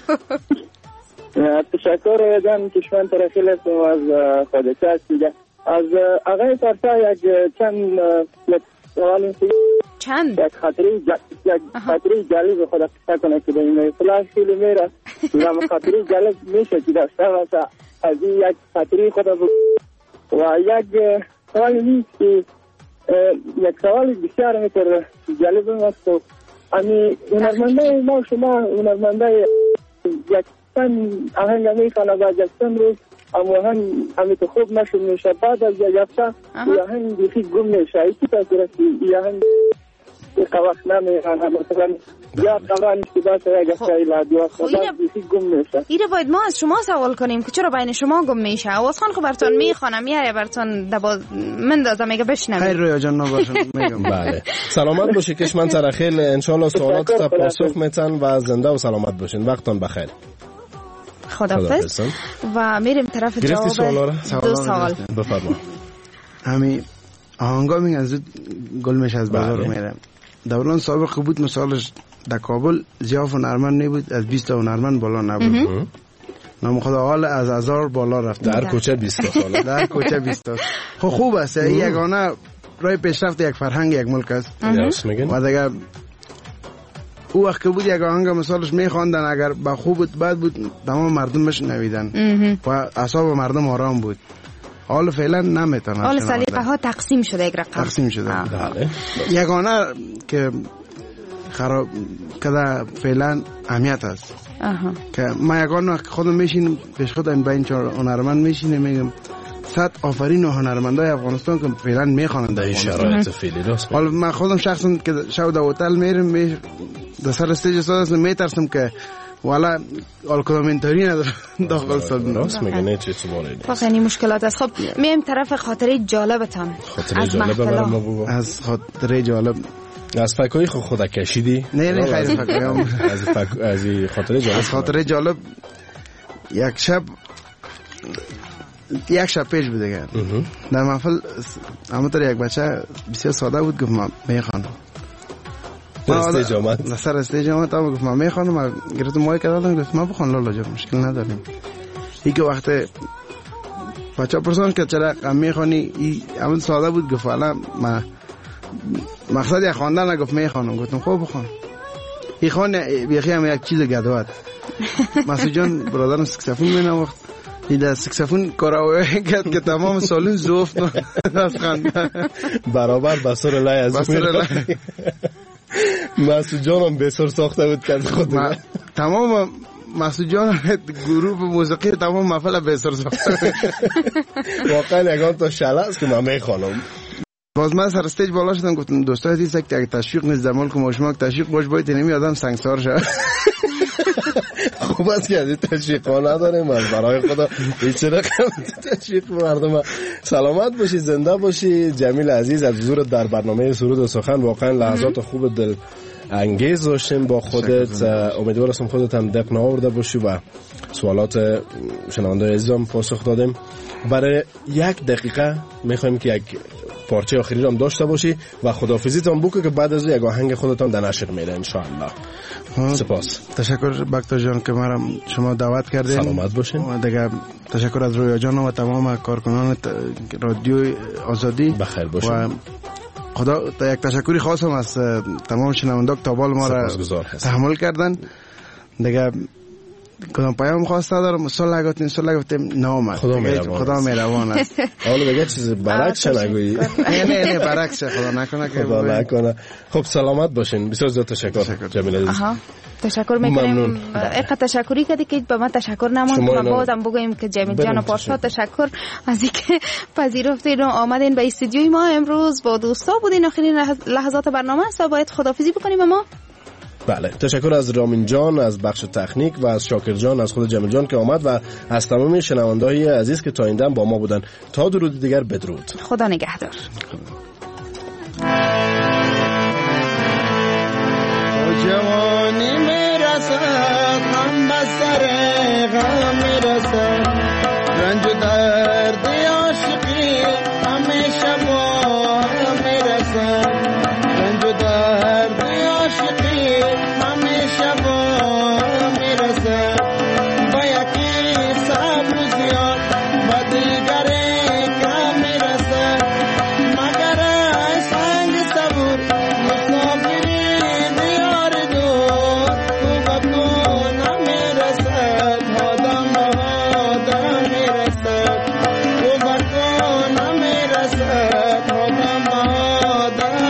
تشکر جان، کشمن ترخیل هستم از خوجه چاشت دیگه. از آقای پارسا یک چند سوال چند یک خاطری جالب خود قصه کنه که به این فلاش خیلی میره و خاطری جالب میشه که داشته باشه. از این یک خاطری خود و یک سوال نیست که یک سوال بسیار میتر جالب است و امی هنرمنده ما شما هنرمنده یک تن آهنگ میخوانه و یک تن روز اما همی تو خوب نشد میشه، بعد از یک هفته آهنگ بیخی گم میشه. ایکی تاثیر است که آهنگ یک وقت نمیخوانه، مثلا یا قرآن اشتباه یک هفته ایلا دو هفته بعد بیخی گم میشه. ایره باید ما از شما سوال کنیم که چرا بین شما گم میشه. آوازخوان خب براتون میخوانم میاره براتون مندازم میگه بشنوید. خیر رویا جان نباشم میگم. بله سلامت باشی کشمن ترخیل، انشالله سوالات تا پاسخ میتن و زنده و سلامت باشین. وقتتون بخیر. خداحافظ. و میریم طرف جواب دو سوال. بفرما. همین آهنگا میگن زود گل میشه از بازار میره. دوران سابق بود مثالش در کابل زیاف هنرمند نبود، از 20 هنرمند بالا نبود. نام خدا حال از 1000 بالا رفت در کوچه 20 سال. در کوچه 20 سال. خب خوب است. یگانه راه پیشرفت یک فرهنگ یک ملک است. و دیگه او وقت که بود یک آهنگ مثالش میخواندن، اگر با خوب بود بد بود تمام مردم بشنویدن و اعصاب مردم آرام بود. حال فعلا نمیتونن. حال سلیقه ها تقسیم شده، یک رقم تقسیم شده. یگانه که خراب کده فعلا اهمیت است. که ما یگانه خودم میشینم پیش خودم با این چهار هنرمند میشینم میگم 100 آفرین و هنرمندای افغانستان که فعلا میخوانند در شرایط فعلی راست. حالا من خودم شخصا که شب در هتل میرم در سر استیج استاد میترسم که والا آلکومنتاری نداره داخل سالن. راست میگه نه چه سوالی نیست. یعنی مشکلات است. خب میایم طرف خاطره جالبتان. خاطره جالب برام بگو. از خاطره جالب از فکری خودت کشیدی؟ نه خیلی فکرام. از خاطره جالب. از خاطره جالب یک شب پیش بوده در محفل همونطور یک بچه بسیار ساده بود گفت من میخوانم. سر استیج آمد گفت من میخوانم. من گرفتم مایک دادم گفت من بخوان لالا جان مشکل نداریم. ای که وقت بچه پرسان که چرا غم میخوانی همون ساده بود گفت حالا من مقصد یک خواندن نگفت میخوانم. گفتم خوب بخوان. ای خوان بیخی هم یک چیز گدوات. مسعود جان برادرم سکسفون مینواخت. این سکسفون کاراوی کرد که تمام سالون زفت از خنده برابر بسر لای از مسعود جانم بسر ساخته بود کرد خود تمام مسعود جان گروه موسیقی تمام محفل بسر ساخته. واقعا یگان تا شله است که من میخوانم. باز من سر استیج بالا شدم گفتم دوستای دیست که اگه تشویق نیست در ملک ما شما تشویق باش باید نمی آدم سنگسار شد. خوب است که از این تشویق ها نداریم. برای خدا هیچ رقم تشویق مردم. سلامت باشی، زنده باشی جمیل عزیز. از حضور در برنامه سرود و سخن واقعا لحظات خوب دل انگیز داشتیم با خودت. امیدوار هستم خودت هم دق نآورده باشی و سوالات شنونده عزیزم پاسخ دادیم. برای 1 دقیقه میخوایم که یک پارچه آخری هم داشته باشی و خداحافظیتون بکنی که بعد از یک آهنگ خودتان در نشر میره ان شاء الله. سپاس. تشکر بکتر جان که مرا شما دعوت کردین. سلامت باشین. و دیگه تشکر از رویا جان و تمام کارکنان رادیو آزادی. بخیر باشین. و خدا یک تشکری خاصم از تمام شنوندگان که تا بال ما را تحمل کردن. دیگه کدام پیام خواسته دارم صلح گفتیم نامد خدا مهربان است. حالا بگه چیز برعکس نگویی. نه برعکس خدا نکنه که خدا نکنه. خب سلامت باشین. بسیار زیاد تشکر جمیل عزیز. تشکر میکنیم. اینقدر تشکری کردی که به من تشکر نموند و بعدم بگوییم که جمیل جان و پارسا تشکر از اینکه پذیرفتید و آمدین به استودیوی ما. امروز با دوستا بودین. آخرین لحظات برنامه است و باید خداحافظی بکنیم. ما بله تشکر از رامین جان از بخش تکنیک و از شاکر جان از خود جمیل جان که آمد و از تمام شنونده‌های عزیز که تا این دم با ما بودن. تا درود دیگر بدرود. خدا نگهدار. جوانی میرسد هم بسر غم میرسد رنج و درد عاشقی همیشه با هم میرسد رنج و درد عاشقی همیشه با هم میرسد با یکی صبر و زیاد با دیگری کم میرسد مگر ای سنگ صبور مسافری دیار دور خوب تو نمیرسد آدم به آدم میرسد خوب تو نمیرسد آدم به آدم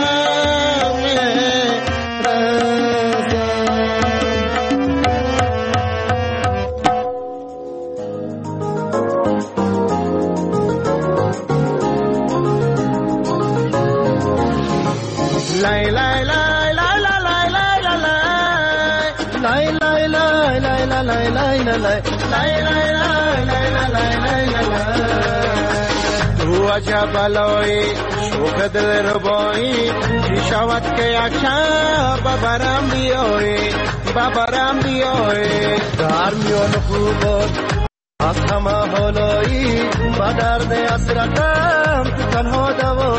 تو عجب علایی شوق دل ربایی چی شود که یک شب ببرم بیایی در میان خوبات از همه حالایی با درد اسرتم تو تنها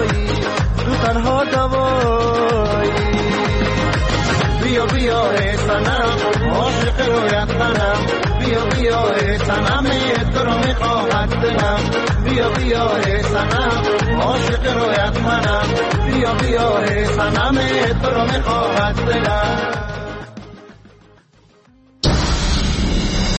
دوایی بیا ای سنم عاشق رویت منم بیا بیا ای صنم تو رو میخواهد دلم بیا بیا ای صنم عاشق رویت منم بیا بیا ای صنم تو رو میخواهد دلم